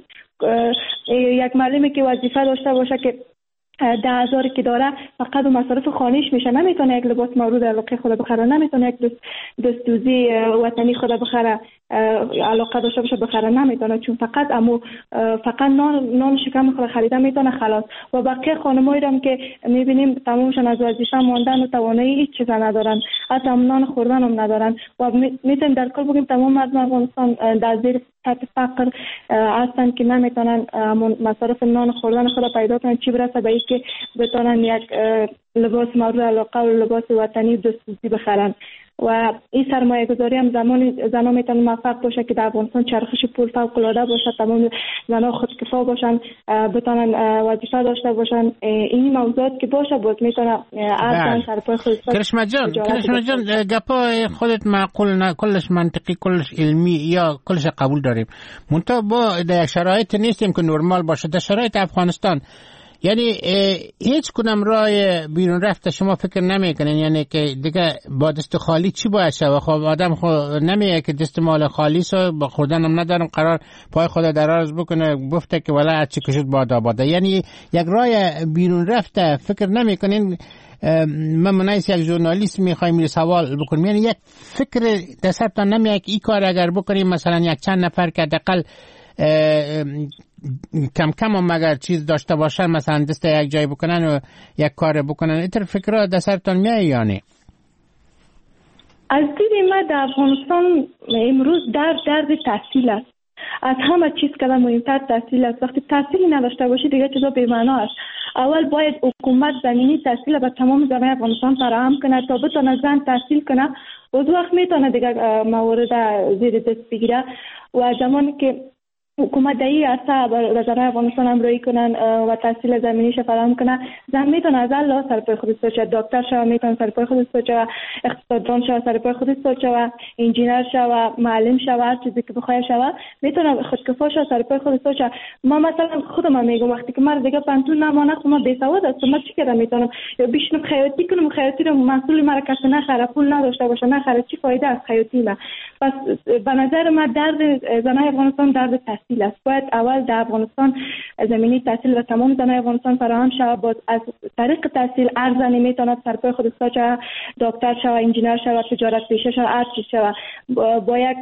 یک معلمی که وظیفه داشته باشه که ده هزاری که داره فقط مصارف خانهش میشه، نمیتونه یک لباس مورد علاقه خود بخره، نمیتونه یک دست دستوزی وطنی خود بخره، علاقه داشته باشه بخره، نمیتونه، چون فقط امو فقط نان نان شکم خود خریده میتونه خلاص. و بقیه خانمایی هم که میبینیم تمامشون از وظیفه ماندن و توانایی هیچ چیز ندارن، حتی نان خوردن هم ندارن. و میتونیم در کل بگیم تمام مردم افغانستان در زیر سطح فقر هستن که نمیتونن مصارف نان خوردن خود پیدا کنن، چی برسه به اینکه بتونن یک لباس مورد علاقه و لباس وطنی دستوزی بخرن. و این سرمایه گذاری هم زمان زنا میتونه موفق باشه که در افغانستان چرخش پول فوق العاده باشه، تمام زنا خودکفا باشن، بتونن وظیفه داشته باشن. این موضوعات که باشه باز میتونه ارزان سر پای خودش. کرشمه جان کرشمه جان گپای خودت معقول نه، کلش منطقی، کلش علمی یا کلش قبول داریم، منتها با در شرایط نیستیم که نرمال باشه. در شرایط افغانستان یعنی هیچ کدام راه بیرون رفته شما فکر نمیکنین؟ یعنی که دیگه با دست خالی چی باید شود؟ خب آدم خود نمیه که دست مال خالی سو با خوردن هم ندارم قرار پای خود دراز بکنه گفته که ولی هرچی کشید بادا بادا. یعنی یک راه بیرون رفته فکر نمیکنین؟ من منایس یک ژورنالیست میخوایم این سوال بکنیم، یعنی یک فکر دستتان نمیه که این کار اگر بکنیم مثلا یک چند نفر که حداقل کم کم هم اگر چیز داشته باشن مثلا دست یک جای بکنن و یک کار بکنن، اینطور فکرها در سرتان میایه یا نه؟ از دید ما در افغانستان امروز درد درد تحصیل است. از همه چیز که مهمتر تحصیل است. وقتی تحصیلی نداشته باشی دیگه چیزا بی‌معنا است. اول باید حکومت زمینی تحصیل به تمام زنان افغانستان فراهم کنه تا بتونه زن تحصیل کنه، از وقت میتونه دیگه موارد زیر دست بگیره. و زمانی که حکومت در این عرصه به زنان افغانستان همراهی کنن و تحصیل زمینیش فراهم کنن، زن میتونه از الله سر پای خودش باشه، دکتر شوه میتونه سر پای خودش باشه، اقتصاددان شوه سر پای خودش باشه، انجینر شوه، معلم شوه، هر چیزی که بخواد شوه میتونه خودکفا شوه سر پای خودش باشه. ما مثلا خودم میگم وقتی که مرد دیگه پنتون نمانه خب ما بیسواد هستم، ما چی کردم میتونم یا بشینم خیاطی کنم، خیاطی رو مسئول مرا کسی نخره، پول نداشته باشه نخره، چی فایده از خیاطی ما؟ پس به نظر من درد زنان افغانستان درد تحصیل است. باید اول در افغانستان زمینی تحصیل و تمام زنان افغانستان فراهم شود. باز از طریق تحصیل هر زنی میتواند سر پای خودش باشه، دکتر شود، انجینر شود، تجارت پیشه شود، هر چیز شود. با یک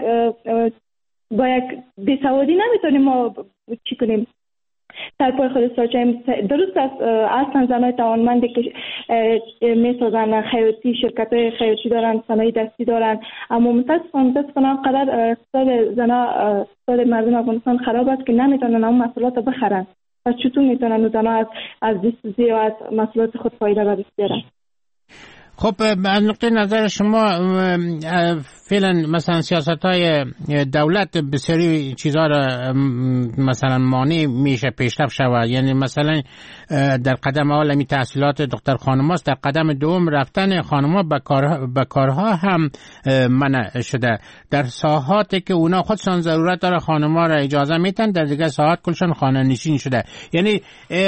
با یک بیسوادی نمیتونیم ما چی کنیم سر پای خود ساچیم. درست است اصلا زنای توانمندی که میسازن خیاطی، شرکت های خیاطی دارن، صنایع دستی دارن، اما متاسفانه متاسفانه قدر اقتصاد زنا اقتصاد مردم افغانستان خراب است که نمیتونن اون محصولات رو بخرن. پس چطور میتونن زنا از از دسترسی و از محصولات خود فایده ببرن؟ خب از نقطه نظر شما فعلا مثلا سیاست های دولت بسیاری چیزها را مثلا مانع میشه پیشرفت شود، یعنی مثلا در قدم اول می تحصیلات دختر خانم هاست، در قدم دوم رفتن خانم ها به کار به کارها هم منع شده. در ساحاتی که اونا خودشان ضرورت داره خانم ها را اجازه میتن، در دیگه ساحات کلشان خانه نشین شده. یعنی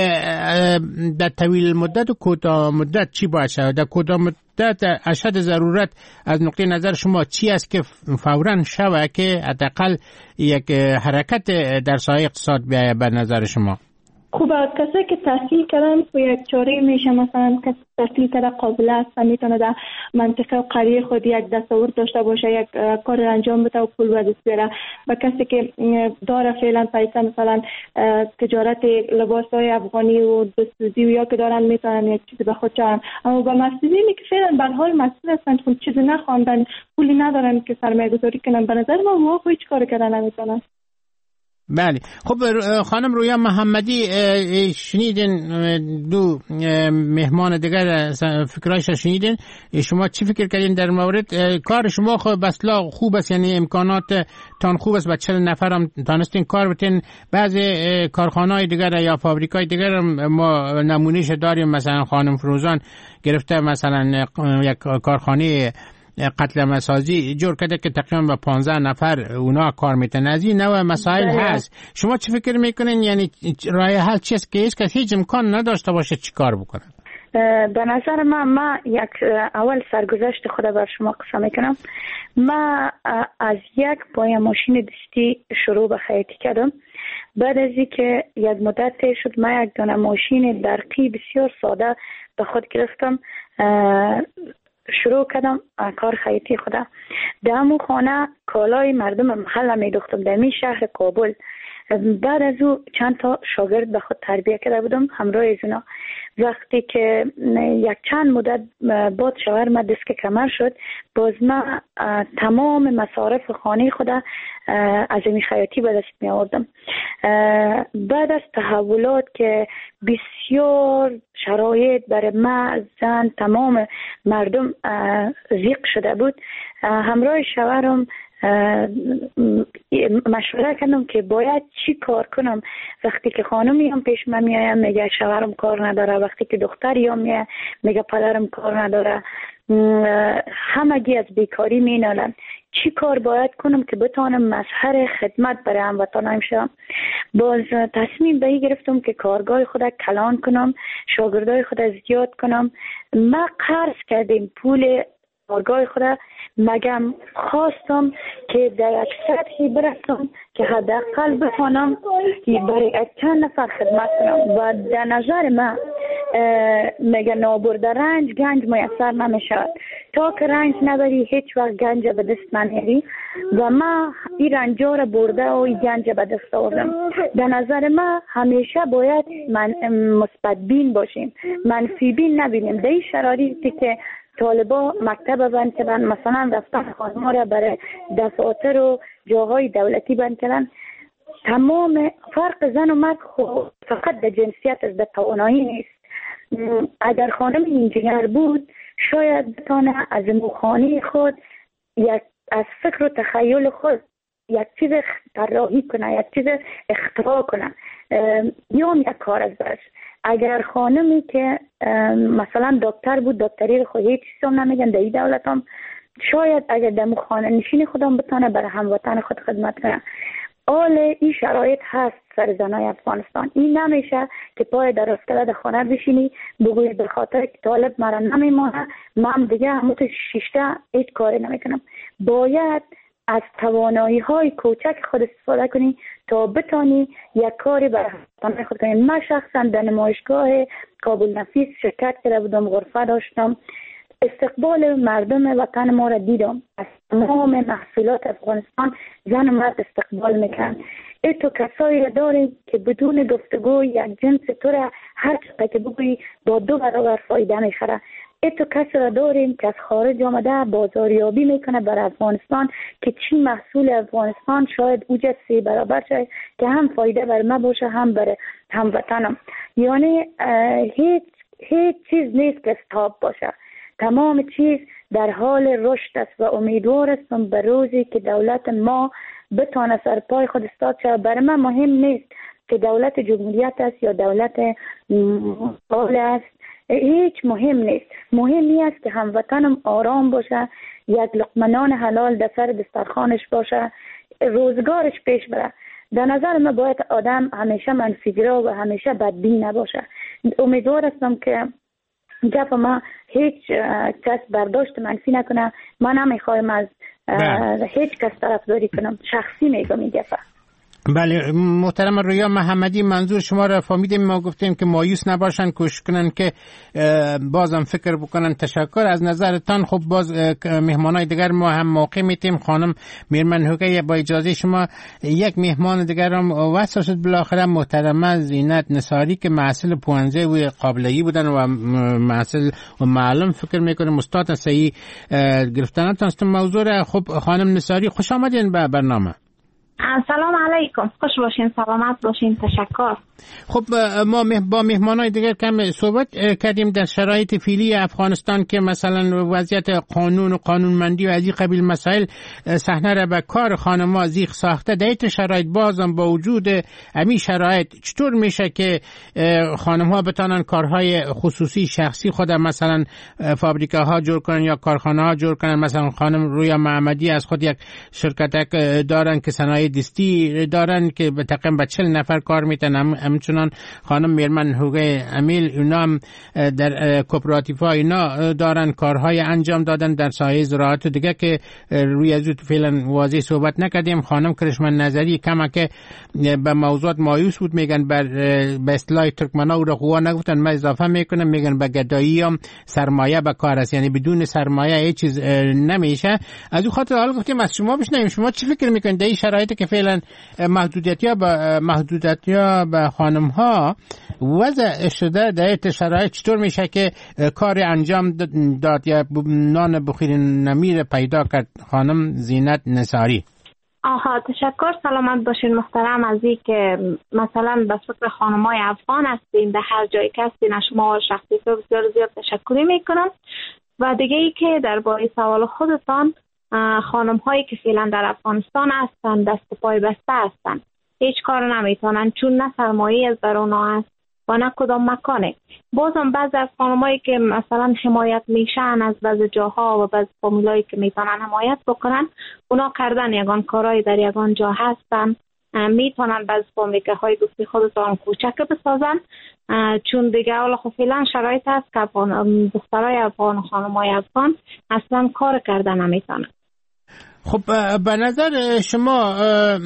در طویل مدت و کوتاه مدت چی باید شود؟ در کوتاه مدت اشد ضرورت از نقطه نظر شما چی است که فوراً شود که حداقل یک حرکت در ساحه اقتصاد بیاید به نظر شما؟ خوب است کسی که تحصیل کردن و یک چاره میشه، مثلا کسی تحصیل کرده قابل است و میتونه در منطقه و قریه خود یک دستاورد داشته باشه، یک کار انجام بده و پول به دست بیاره. و کسی که داره فعلا پیسه مثلا تجارت لباس های افغانی و دستوزی و یا که دارن میتونن یک چیزی به خود چارن. اما با مسئولینی که فعلا به حال مسئول هستند خود چیزی نخواندن، پولی ندارن که سرمایه گذاری کنن، به نظر من واقعا هیچ کار کردن نمیتونن. بله. خب خانم رویا محمدی شنیدین دو مهمان دیگر فکرایش شنیدین، شما چی فکر کردین در مورد کار شما؟ خب بسلا خوب است، یعنی امکانات تان خوب است، با چهل نفر هم تانستین کار بتین. بعضی کارخانه‌های دیگر یا فابریکای دیگر ما نمونهش داریم، مثلا خانم فروزان گرفته مثلا یک کارخانه قتل مسازی جور کرده که تقریبا با پانزده نفر اونا کار میتن. از این نوع مسائل هست. شما چی فکر میکنین؟ یعنی راه حل چیست که هیچ کس هیچ امکان نداشته باشه چی کار بکنه؟ به نظر من ما یک اول سرگذشت خود بر شما قصه میکنم. ما از یک پای ماشین دستی شروع به خیاطی کردم. بعد از اینکه یک مدت شد ما یک دانه ماشین برقی بسیار ساده به خود گرفتم، شروع کردم کار خیاطی خودم. در همون خانه کالای مردم محله می دوختم در می شهر کابل. بعد از او چند تا شاگرد به خود تربیت کرده بودم همراه از اونا. وقتی که یک چند مدت بعد شوهر ما دیسک کمر شد، باز من تمام مصارف خانه خود از این خیاطی به دست می آوردم. بعد از تحولات که بسیار شرایط برای من، زن، تمام مردم ضیق شده بود، همراه شوهرم مشوره کردم که باید چی کار کنم. وقتی که خانمی هم پیش من میایم میگه شوهرم کار نداره، وقتی که دختری هم میگه میگه پدرم کار نداره، همگی از بیکاری مینالن. چی کار باید کنم که بتانم مظهر خدمت برای هموطنانم شم؟ باز تصمیم به این گرفتم که کارگاه خود کلان کنم، شاگردای خود زیاد کنم. ما قرض کردیم پول کارگاه خود، مگم خواستم که در یک سطحی برسم که حداقل بتوانم برای چند نفر خدمت کنم. و در نظر من مگه نابرده رنج گنج میسر نمیشود. تا که رنج نبری هیچ وقت گنج به دست نمیاری و من این رنجا را برده و این گنج به دست آوردم. در نظر من همیشه باید من مثبت بین باشیم، منفی بین نبینیم. در این شرایطی که طالبا مکتب بند کردن، مثلا رفتن خانم‌ها را برای دفاتر و جاهای دولتی بند کردن، تمام فرق زن و مرد خود فقط در جنسیت است، در توانایی نیست. اگر خانم انجینر بود شاید بتانه از مخانی خود یک از فکر و تخیل خود یک چیز طراحی کنه، یک چیز اختراع کنه یا یک کار از برش. اگر خانمی که مثلا دکتر بود، دکتری رو خود هیچ چیزی نمیگن در این دولت هم، شاید اگر در خانه نشین خودم بتانه برای هموطن خود خدمت کنه. آل این شرایط هست سر زنای افغانستان. این نمیشه که پای در اسکله در خانه بشینی بگوی به خاطر که طالب مرا نمیمانه من دیگه همون شیشته هیچ کاری نمیکنم. باید از توانایی های کوچک خود استفاده کنی تا بتانی یک کاری برای هموطن خود کنی. من شخصا در نمایشگاه کابل نفیس شرکت کرده بودم، غرفه داشتم، استقبال مردم وطن ما را دیدم. از تمام محصولات افغانستان زن و مرد استقبال میکن. ای تو کسایی را داریم که بدون گفتگو یک جنس تو را هر چقدر که بگویی با دو برابر فایده میخره. ای تو کسی را داریم که از خارج آمده بازاریابی میکنه برای افغانستان که چی محصول افغانستان شاید اوجه سی برابر شد که هم فایده بر ما باشه هم بر هموطنم. یعنی هیچ هیچ چیز نیست که استاب باشه، تمام چیز در حال رشد است و امیدوار هستم به روزی که دولت ما بتونه سر پای خود استاد شود. برای من مهم نیست که دولت جمهوریت است یا دولت حال است، هیچ مهم نیست. مهم است که هموطنم آرام باشه، یک لقمه نان حلال در سر دسترخوانش باشه، روزگارش پیش بره. در نظر من باید آدم همیشه منفی‌گرا و همیشه بدبین نباشه. امیدوار هستم که گپ ما هیچ کس برداشت منفی نکنه. من نمیخوایم از هیچ کس طرفداری کنم، شخصی میگم این گپ. بله محترم رویا محمدی، منظور شما را فهمیدیم. ما گفتیم که مایوس نباشن، کوشش کنن که بازم فکر بکنن. تشکر از نظرتان. خب باز مهمانای دیگر ما هم موقع میتیم. خانم میرمن هوگی، با اجازه شما یک مهمان دیگر هم وصل شد بالاخره، محترمه زینت نصاری که محصل پوانزه و قابله‌ای بودن و محصل و معلم فکر میکنم استاد صحیح گرفتنتان است موضوع را. خب خانم نصاری خوش آمدین به برنامه. سلام علیکم، خوش باشین، سلامت باشین، تشکر. خب ما با مهمانای دیگر کم صحبت کردیم در شرایط فعلی افغانستان که مثلا وضعیت قانون و قانونمندی و از این قبیل مسائل صحنه را به کار خانم‌ها زیغ ساخته. در این شرایط بازم با وجود همین شرایط چطور میشه که خانم‌ها بتانن کارهای خصوصی شخصی خود مثلا فابریکه ها جور کنن یا کارخانه ها جور کنن؟ مثلا خانم رویا محمدی از خود یک شرکت دارن که صنایع دستی دارن که به تقریبا به چهل نفر کار میتن. همچنان خانم میرمن هوگی امیل اینا هم در کوپراتیف‌ها اینا دارن کارهای انجام دادن در سایه زراعت دیگه که روی از فعلا واضح صحبت نکردیم. خانم کرشمن نظری کما که به موضوعات مایوس بود، میگن بر به اصطلاح ترکمنا او رو قوا نگفتن، من اضافه میکنم، میگن به گدایی هم سرمایه به کار است، یعنی بدون سرمایه هیچ چیز نمیشه. از اون خاطر حالا گفتیم از شما بشنویم، شما چی فکر میکنید در این شرایط وقتی که فعلا محدودیت ها به محدودیت ها به خانم ها وضع شده در شرایط چطور میشه که کار انجام داد یا نان بخیر نمیر پیدا کرد خانم زینت نثاری؟ آها تشکر، سلامت باشین محترم. از این که مثلا به فکر خانمای افغان هستین در هر جایی که هستین، شما شخصی بسیار زیاد تشکری میکنم. و دیگه ای که درباره سوال خودتان، خانم هایی که فعلا در افغانستان هستن دست پای بسته هستن، هیچ کار نمیتونن چون نه سرمایه از بر اونا هست و نه کدام مکانه. بازم بعضی از خانمایی که مثلا حمایت میشن از بعضی جاها و بعضی فامیلایی که میتونن حمایت بکنن، اونا کردن یگان کارهای در یگان جا هستن، میتونن بعضی فامیلکه های دوستی خودتان کوچک بسازن، چون دیگه اولا خب فعلا شرایط هست که دخترای افغان و خانمای افغان اصلا کار کردن نمیتونن. خب به نظر شما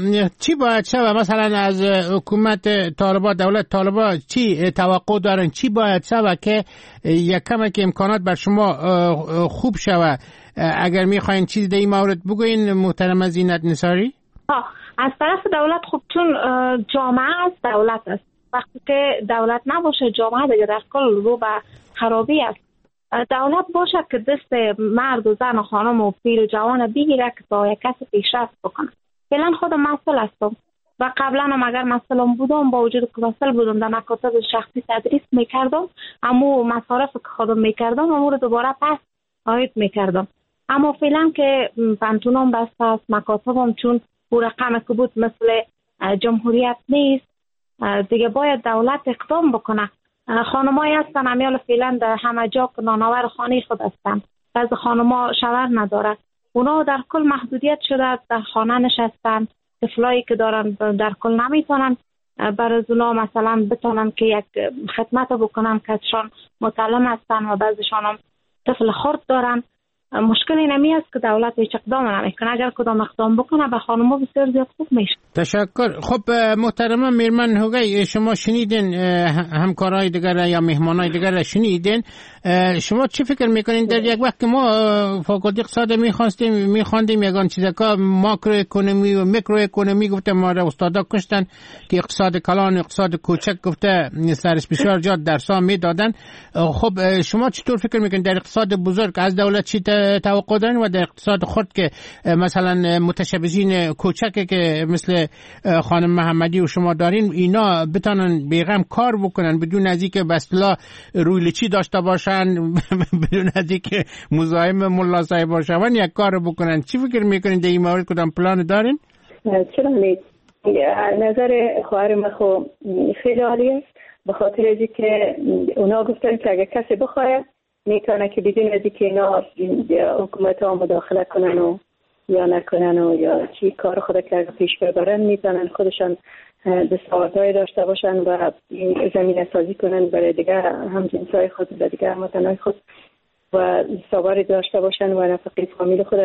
چی باید شود مثلا از حکومت طالبان، دولت طالبان چی توقع دارن، چی باید شود که یک کمک امکانات بر شما خوب شود؟ اگر میخواین چیزی در این مورد بگوین محترم زینت نثاری. ها از طرف دولت خب چون جامعه از دولت است، وقتی که دولت نباشه جامعه دیگه در کل رو به خرابی است. دولت باشه که دست مرد و زن و خانم و پیر و جوان بگیره که تا یک کسی پیشرفت بکنه. فعلا خودم مسئول هستم و قبلا هم اگر مسئولم بودم با وجود که مسئول بودم در مکاتب شخصی تدریس میکردم، اما مصارف که خودم میکردم امور رو دوباره پس عاید میکردم. اما فعلا که پنتونم بسته است، مکاتبم چون او رقم که بود مثل جمهوریت نیست، دیگه باید دولت اقدام بکنه. خانمایی هستن امیال فعلا در همه جا که نانآور خانه خود هستن، بعضی خانما شوهر نداره، اونا در کل محدودیت شده در خانه نشستن، طفلایی که دارن در کل نمیتونن برای اونا مثلا بتونن که یک خدمت بکنن که ازشان متعلم هستن و بعضیشان هم طفل خرد دارن. مشکلی نمی است که دولت هیچ اقدام نمیکنه. اگر کدام اقدام بکنه به خانم‌ها بسیار زیاد خوب میشه. تشکر. خب محترم میرمن هوگی، شما شنیدین همکارای دیگر یا مهمانای دیگر شنیدین، شما چی فکر میکنین در یک وقت که ما فاکولته اقتصاد میخواستیم میخواندیم یگان چیزا ماکرو اکونومی و میکرو اکونومی گفته ما را استادا کشتن که اقتصاد کلان و اقتصاد کوچک گفته سرش بسیار جاد درسا میدادن. خب شما چطور فکر میکنین در اقتصاد بزرگ از دولت چی توقع دارین و در اقتصاد خود که مثلا متشبثین کوچکی که مثل خانم محمدی و شما دارین اینا بتونن بیغم کار بکنن بدون از اینکه به اصطلاح روی لچی داشته باشن، بدون از اینکه مزاحم ملا صاحب باشن، یک کار بکنن؟ چی فکر میکنین در این مورد؟ کدام پلان دارین؟ چرا نیست؟ نظر خواهر من خو خیلی عالی است، به خاطر از اینکه اونا گفتن که اگه کسی بخواد میتونه که بدون از اینکه اینا حکومت ها مداخله کنن و یا نکنن و یا چی کار خود که پیش ببرن، میتونن خودشان دستاوردهای داشته باشن و زمینه سازی کنن برای دیگه هم جنسای خود و دیگه هموطنهای خود و دستاوردی داشته باشن و نفقه فامیل خود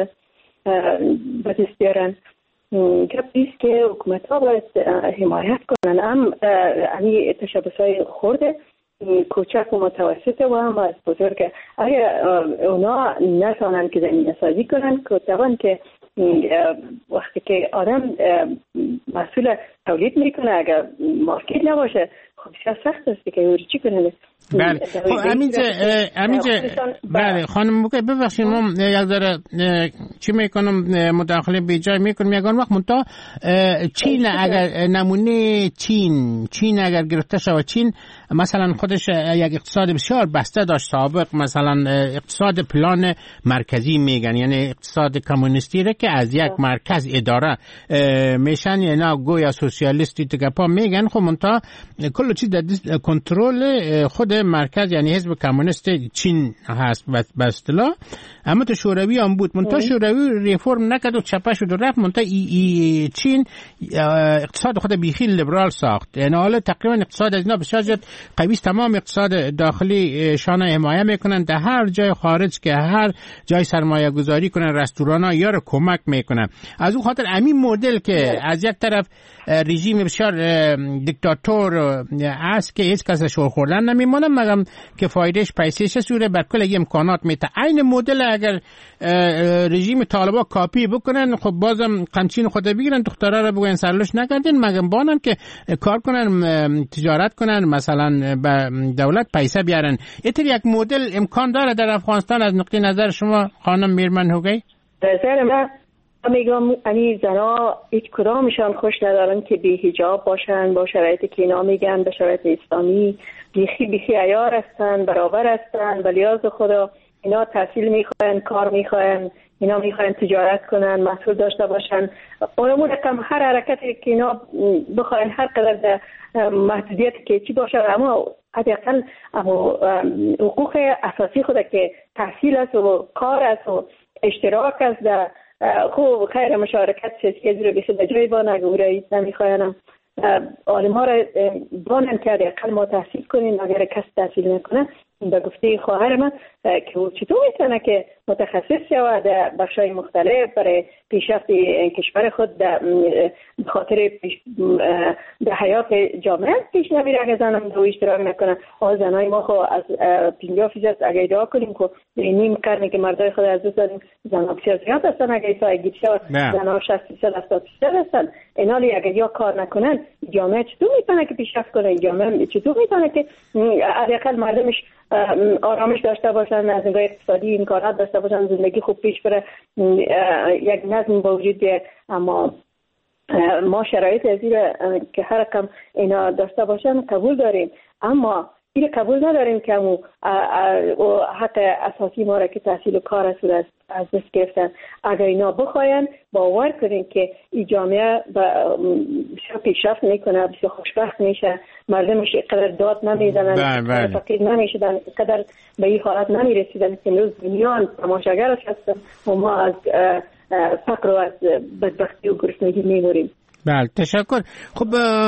به دست بیارن. گپ نیست که حکومت ها باید حمایت کنن، هم امی تشبس های خورده کوچک و متوسط و هم از بزرگ. اگر اونا نتوانن که زمینه سازی کنن که طبعا که وقتی که آدم مسئول تولید میکنه اگر مارکت نباشه خب بسیار سخت است که اوری چی کنه. بله خب امینجا امینجا بله خانم بگه ببخشید ما یک ذره چی میکنم مداخله به جای میکنم یگان وقت منتها چین اگر نمونه چین چین اگر گرفته شود، چین مثلا خودش یک اقتصاد بسیار بسته داشت سابق، مثلا اقتصاد پلان مرکزی میگن، یعنی اقتصاد کمونیستی را که از یک مرکز اداره میشن، یعنی گویا سوسیالیستی تگپا میگن. خب منتها کل چیز در کنترل خود مرکز یعنی حزب کمونیست چین هست به اصطلاح. اما تو شوروی هم بود، منتها شوروی ریفرم نکرد و چپه شد و رفت، منتها ای ای چین اقتصاد خود بیخی لیبرال ساخت، یعنی حالا تقریبا اقتصاد از اینا بسیار زیاد قوی، تمام اقتصاد داخلی شان حمایه میکنن، در هر جای خارج که هر جای سرمایه گذاری کنن رستوران ها یا رو کمک میکنن. از اون خاطر همین مدل که از یک طرف رژیم بسیار دیکتاتور است که هیچ کس شور خوردن نمیمونه، میمانم مگم که فایدهش پیسه چه سوره بر کل امکانات میته. این مدل اگر رژیم طالبا کاپی بکنن خب بازم قمچین خود بگیرن دخترها رو بگوین سرلوش نکردین مگم بانن که کار کنن تجارت کنن مثلا به دولت پیسه بیارن. اینطور یک مدل امکان داره در افغانستان از نقطه نظر شما خانم میرمن هوگی؟ نظر من میگم این زنا هیچ کدامشان خوش ندارن که بی حجاب باشن با شرایطی که اینا میگن به شرایط اسلامی بیخی بیخی عیار هستن برابر هستن ولیاز خدا. اینا تحصیل میخواین کار میخواین اینا میخواین تجارت کنن محصول داشته باشن اونمون رقم هر حرکتی که اینا بخواین هر قدر محدودیت که چی باشه اما حداقل اما حقوق اساسی خود که تحصیل است و کار است و اشتراک است در خوب خیر مشارکت چیزی که رو بیخی به جای بانه اگه او رئیس نمیخواینم عالم ها را بانن که حداقل ما تحصیل کنیم اگر کس تحصیل نکنه به گفته خواهر من که او چطور میتونه که متخصص شود در بخشای مختلف برای پیشرفت کشور خود در خاطر در حیات جامعه پیش نمیره اگر زنم دو اشتراک نکنه. آه زنای ما خو از پنجاه فیصد اگر ادعا کنیم که نیم قرنی که مردای خود از دوست داریم زنها بسیار زیاد هستن اگر ایسا گیت شود زنها شصت فیصد هفتاد فیصد هستن. اینالی اگر یا کار نکنن جامعه چطور میتونه که پیشرفت کنه؟ جامعه چطور میتونه که حداقل مردمش آرامش داشته باشن از نگاه اقتصادی امکانات داشته باشن زندگی خوب پیش بره یک نظم با وجود بیاد. اما ما شرایط از این که هر کم اینا داشته باشن قبول داریم اما این قبول نداریم که همون حق اساسی ما را که تحصیل و کار است از دست گرفتن. اگر اینا بخواین باور کنین که این جامعه بسیار پیشرفت میکنه بسیار خوشبخت میشه مردمش قدر داد نمیدنن فقیر نمیشدن قدر به این حالت نمیرسیدن که امروز دنیا تماشاگر هستن و ما از فقر و از بدبختی و گرسنگی میموریم. بله تشکر. خب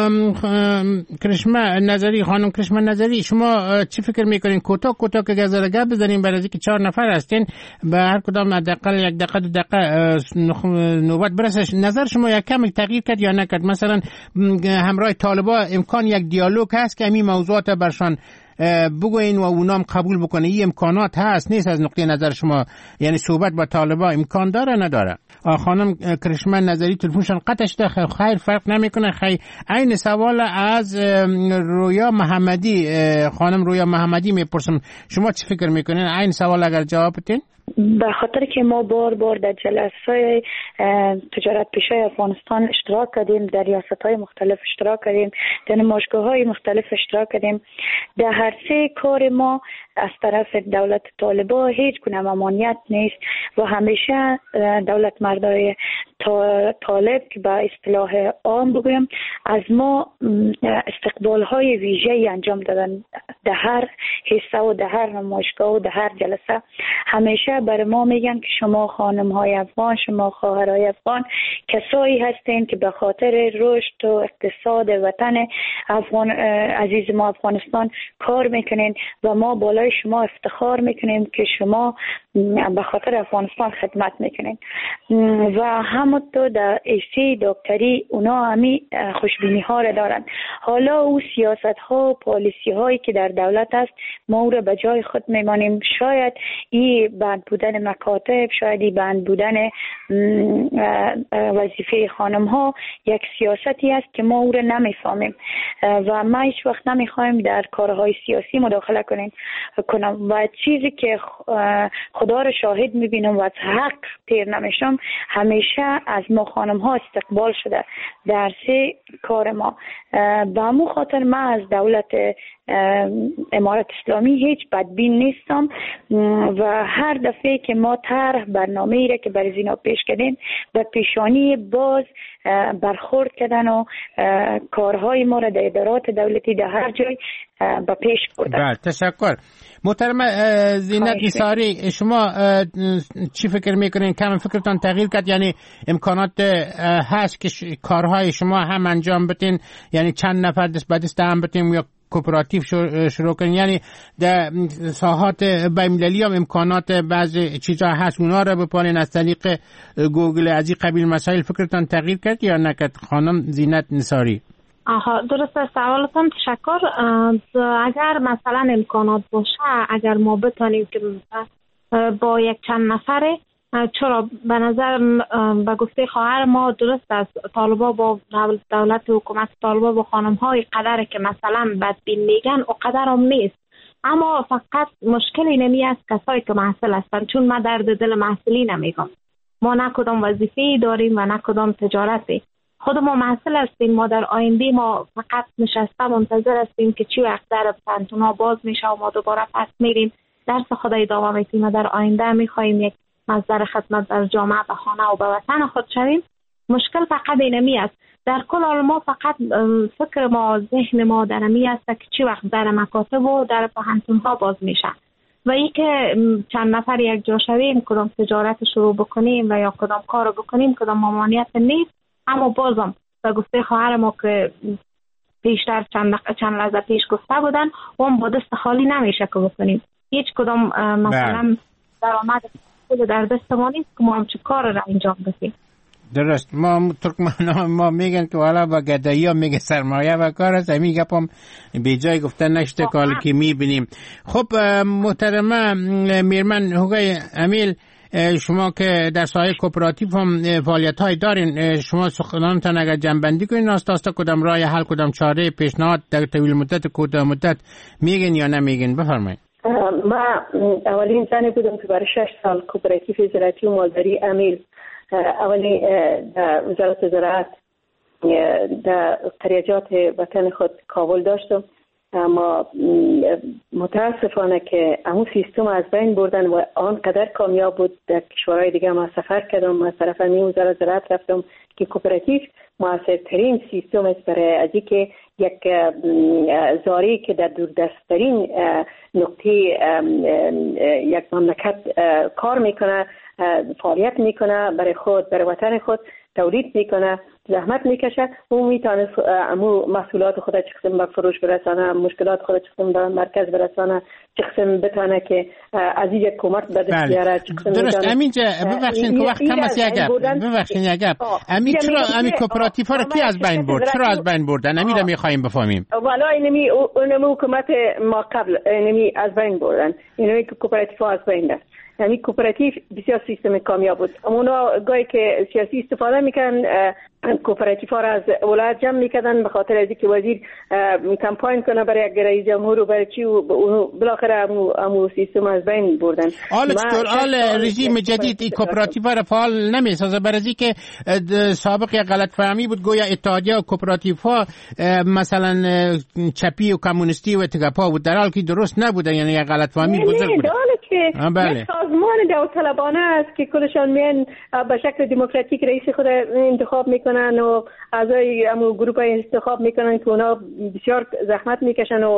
کرشمه نظری خانم کرشمه نظری شما چی فکر میکنین؟ کوتاه کوتاه که گزاره گپ بزنیم برای اینکه چهار نفر هستین به هر کدام حداقل یک دقیقه دو دقیقه نوبت برسه. نظر شما یک کم تغییر کرد یا نکرد؟ مثلا همراه طالبا امکان یک دیالوگ هست که همین موضوعات برشان بگوین و اونام قبول بکنه؟ این امکانات هست نیست از نقطه نظر شما؟ یعنی صحبت با طالبا امکان داره نداره؟ خانم کرشمه نظری تلفنشان قطع شده خیر فرق نمیکنه. خیر این سوال از رویا محمدی خانم رویا محمدی میپرسم شما چی فکر میکنین این سوال اگر جواب بدین؟ به خاطر که ما بار بار در جلسه تجارت پیشای افغانستان اشتراک کردیم در ریاست‌های مختلف اشتراک کردیم در نمایشگاه‌های مختلف اشتراک کردیم در هر سه کار ما از طرف دولت طالبا هیچ گونه ممانعت نیست و همیشه دولت مردای طالب که به اصطلاح عام بگویم از ما استقبال‌های ویژه‌ای انجام دادن در هر حصه و در هر نمایشگاه و در هر جلسه. همیشه برای ما میگن که شما خانم‌های افغان شما خواهرای افغان کسایی هستین که به خاطر رشد و اقتصاد وطن افغان عزیز ما افغانستان کار میکنین و ما بالای شما افتخار میکنیم که شما به خاطر افغانستان خدمت میکنین و همونطور در ایسی دکتری اونا همی خوشبینی ها را دارن. حالا او سیاست ها و پالیسی هایی که در دولت است ما او را به جای خود میمانیم. شاید این بند بودن مکاتب شاید این بند بودن وظیفه خانم ها یک سیاستی است که ما او را نمیفهمیم و ما هیچ وقت نمیخوایم در کارهای سیاسی مداخله کنیم کنم و چیزی که خدا را شاهد میبینم و از حق تیر نمیشم همیشه از ما خانم ها استقبال شده در سه کار ما. به همون خاطر من از دولت امارت اسلامی هیچ بدبین نیستم و هر دفعه که ما طرح برنامه‌ای را که برای زینا پیش کردیم به پیشانی باز برخورد کردن و کارهای ما را در ادارات دولتی در هر جای به پیش بردن. بله تشکر. محترم زینت نثاری شما چی فکر میکنین؟ کم فکرتان تغییر کرد؟ یعنی امکانات هست که کارهای شما هم انجام بدین یعنی چند نفر دست به دست هم بدین یا کوپراتیو شروع کنین؟ یعنی در ساحات بین‌المللی هم امکانات بعضی چیزا هست اونا رو بپارین از طریق گوگل از این قبیل مسائل فکرتان تغییر کرد یا نکرد خانم زینت نثاری؟ آها درست است. سوالتان تشکر. اگر مثلا امکانات باشه، اگر ما بتانیم که با یک چند نفره، چرا به نظر به گفته خواهر ما درست است، طالبا با دولت و حکومت طالبا با خانم های قدر که مثلا بدبین میگن و قدر هم نیست، اما فقط مشکلی نمی است کسایی که محصل هستند، چون من درد دل محصلی نمیگم. ما نه کدام وظیفه‌ای داریم و نه کدام تجارتی، خود ما محصل هستیم. ما در آینده ما فقط نشسته منتظر هستیم که چی وقت در پانتونا باز میشه و ما دوباره پس میریم درس خود ادامه میدیم و در آینده میخوایم یک مصدر خدمت در جامعه به خانه و به وطن خود شویم. مشکل فقط اینمی است. در کل حال ما فقط فکر ما، ذهن ما در امی است که چی وقت در مکاتب و در پانتون ها باز میشه و ای که چند نفر یک جا شویم کدام تجارت شروع بکنیم و یا کدام کار بکنیم کدام ممانعت نیست. اما بازم به گفته خواهر ما که پیشتر چند, چند لحظه پیش گفته بودن، اون با دست خالی نمیشه که بکنیم. هیچ کدام مثلا درآمد در دست ما نیست که ما هم چه کار را انجام بدیم. درست. ما ترکمن ما میگن که والا با گدایی ها میگه سرمایه و کار است، همین گپ هم به جای گفتن نشته کال که میبینیم. خب محترمه میرمن هوگای امیل، شما که در سایه کوپراتیو هم فعالیت های دارین، شما سخنانتان اگر جنبندی کنین آستا کدام راه حل، کدام چاره پیشنهاد در طویل مدت کوتاه مدت میگن یا نمیگن؟ بفرمایید. ما اولین زنی بودم که برای شش سال کوپراتیو زراعتی و مالداری امیل اولی در وزارت زراعت در قریجات وطن خود کابل داشتم، اما متاسفانه که همون سیستم از بین بردن و آنقدر کامیاب بود. در کشورهای دیگه ما سفر کردم، از طرف همین وزارت زراعت رفتم که کوپراتیو موثرترین سیستم است برای از اینکه یک زاری که در دوردستترین نقطه یک مملکت کار میکنه، فعالیت میکنه، برای خود برای وطن خود تولید میکنه، زحمت میکشه، او میتونه امو محصولات خود چه قسم به فروش برسانه، مشکلات خود چه قسم به مرکز برسانه، چه قسم بتونه که از این یک کمک به دست بیاره. درست. امینجا ببخشید که وقت کم است، یک گپ ببخشید یک گپ امین، چرا امین کوپراتیو ها رو کی از بین برد؟ چرا از بین بردن؟ امین رو میخوایم بفهمیم. والا اینمی اونم حکومت ما قبل اینمی از بین بردن، اینمی که کوپراتیو ها از بین رفت. یعنی کوپراتیو بسیار سیستم کامیاب بود. اونا گاهی که سیاسی استفاده میکنن کوپراتیو ها را از ولایت جمع میکردن به خاطر از اینکه وزیر کمپاین کنه برای یک رئیس جمهور و برای چی، و بالاخره همو همو سیستم از بین بردن. حالا چطور حال رژیم جدید این کوپراتیو را فعال نمیسازه؟ برای اینکه سابق یک غلط فهمی بود گویا اتحادیه و کوپراتیو ها مثلا چپی و کمونیستی و اتگاپا بود، در حالی که درست نبوده. یعنی یک غلط فهمی بزرگ بود. یک سازمان داوطلبانه است که کلشان میان به شکل دموکراتیک رئیس خود انتخاب میکنن و اعضای همون گروه انتخاب میکنن که اونا بسیار زحمت میکشن و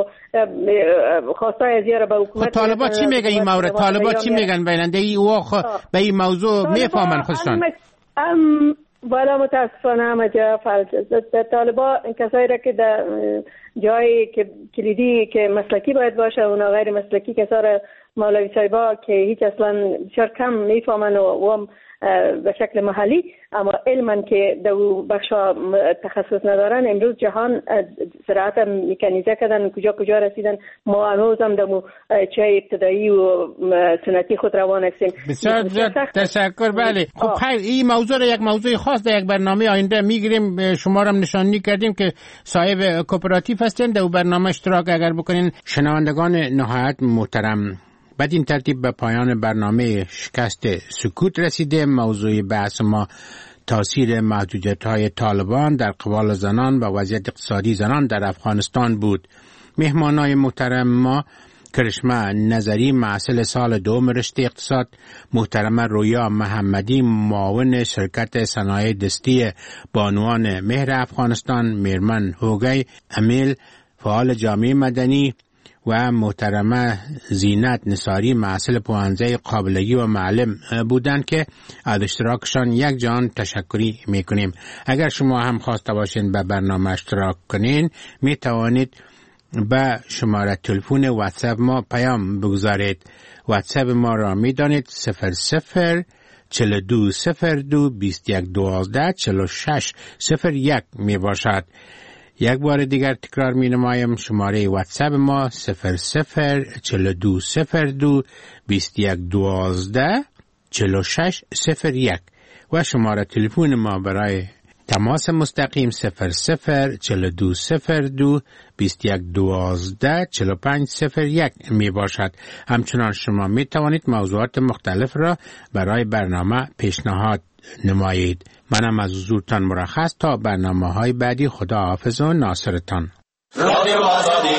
خواستای ازیار به حکومت. طالبا چی میگن این مورد؟ طالبا چی میگن بیننده ای او به این موضوع میفهمن خودشان؟ ام بالا متاسفانه همه جا فلج است. طالبا کسایی را که در جایی که کلیدی که مسلکی باید باشه اونا غیر مسلکی کسا را مولوی صاحبا که هیچ اصلا بسیار کم میفهمن و هم به شکل محلی، اما علما که در بخشا تخصص ندارن. امروز جهان زراعت مکانیزه کردن، کجا کجا رسیدن. ما هنوز هم در چه ابتدایی و سنتی خود روان هستیم. بسیار تشکر. بله خب این موضوع را یک موضوع خاص در یک برنامه آینده میگیریم. شما را نشانی کردیم که صاحب کوپراتیو هستین، در برنامه اشتراک اگر بکنین. شنوندگان نهایت محترم، بعد این ترتیب به پایان برنامه شکست سکوت رسیده. موضوع بحث ما تاثیر محدودیت‌های طالبان در قبال زنان و وضعیت اقتصادی زنان در افغانستان بود. مهمانای محترم ما کرشمه نظری محصل سال دوم رشته اقتصاد، محترمه رویا محمدی معاون شرکت صنایع دستی بانوان مهر افغانستان، میرمن هوگای امیل فعال جامعه مدنی و محترمه زینت نصاری محصل پوهنځی قابلگی و معلم بودند که از اشتراکشان یک جان تشکری میکنیم. اگر شما هم خواسته باشین به برنامه اشتراک کنین می توانید به شماره تلفن واتساپ ما پیام بگذارید. واتساپ ما را می دانید صفر صفر چهل و دو صفر دو بیست و یک دوازده چهل و شش صفر یک می باشد. یک بار دیگر تکرار می نمایم. شماره واتساپ ما صفر صفر چهل و دو صفر دو بیست و یک دوازده چهل و شش صفر یک و شماره تلفن ما برای تماس مستقیم صفر صفر چهل و دو صفر دو بیست و یک دوازده چهل و پنج صفر یک می باشد. همچنان شما می توانید موضوعات مختلف را برای برنامه پیشنهاد نمایید. منم از حضورتان مرخص تا برنامه های بعدی. خدا حافظ و ناصرتان. رادیو آزادی.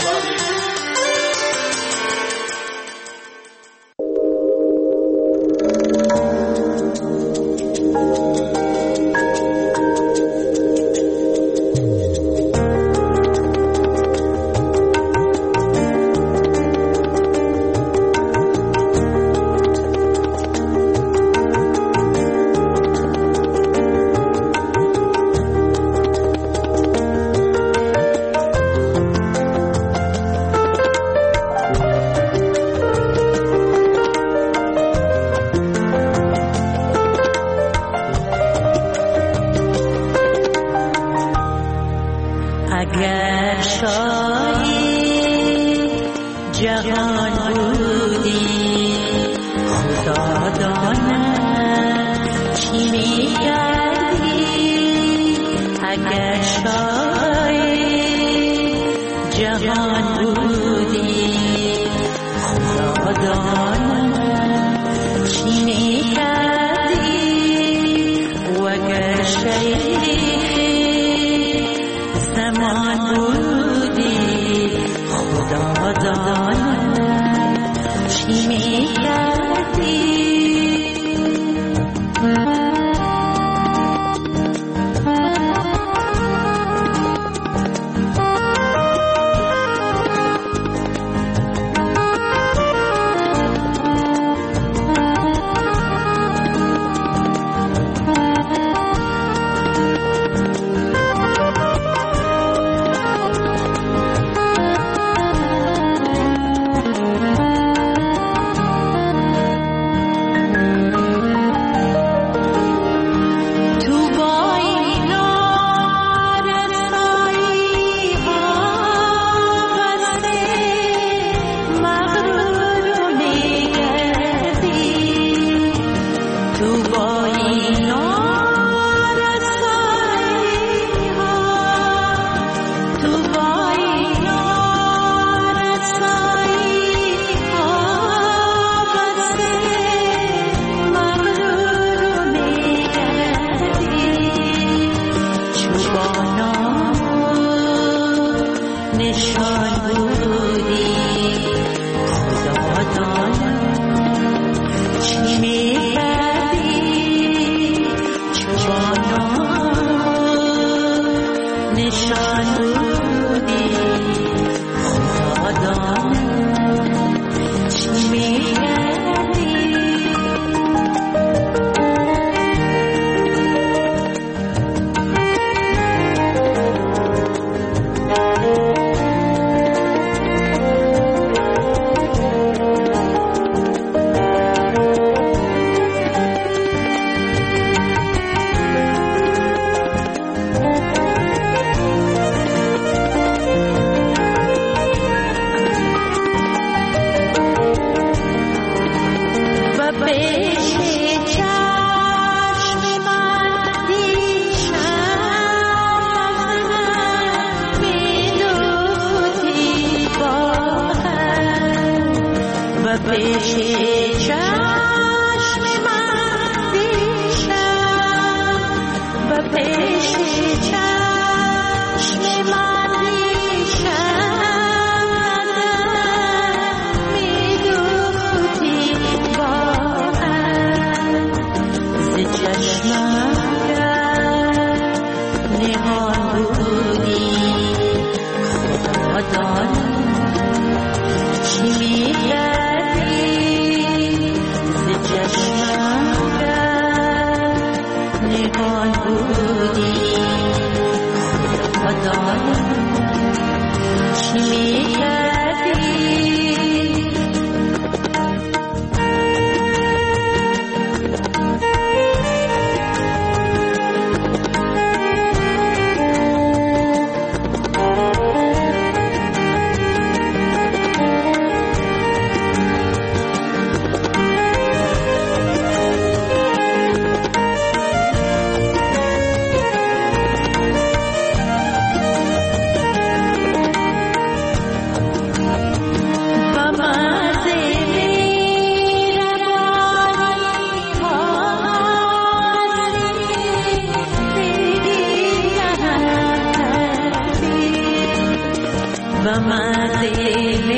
رحمت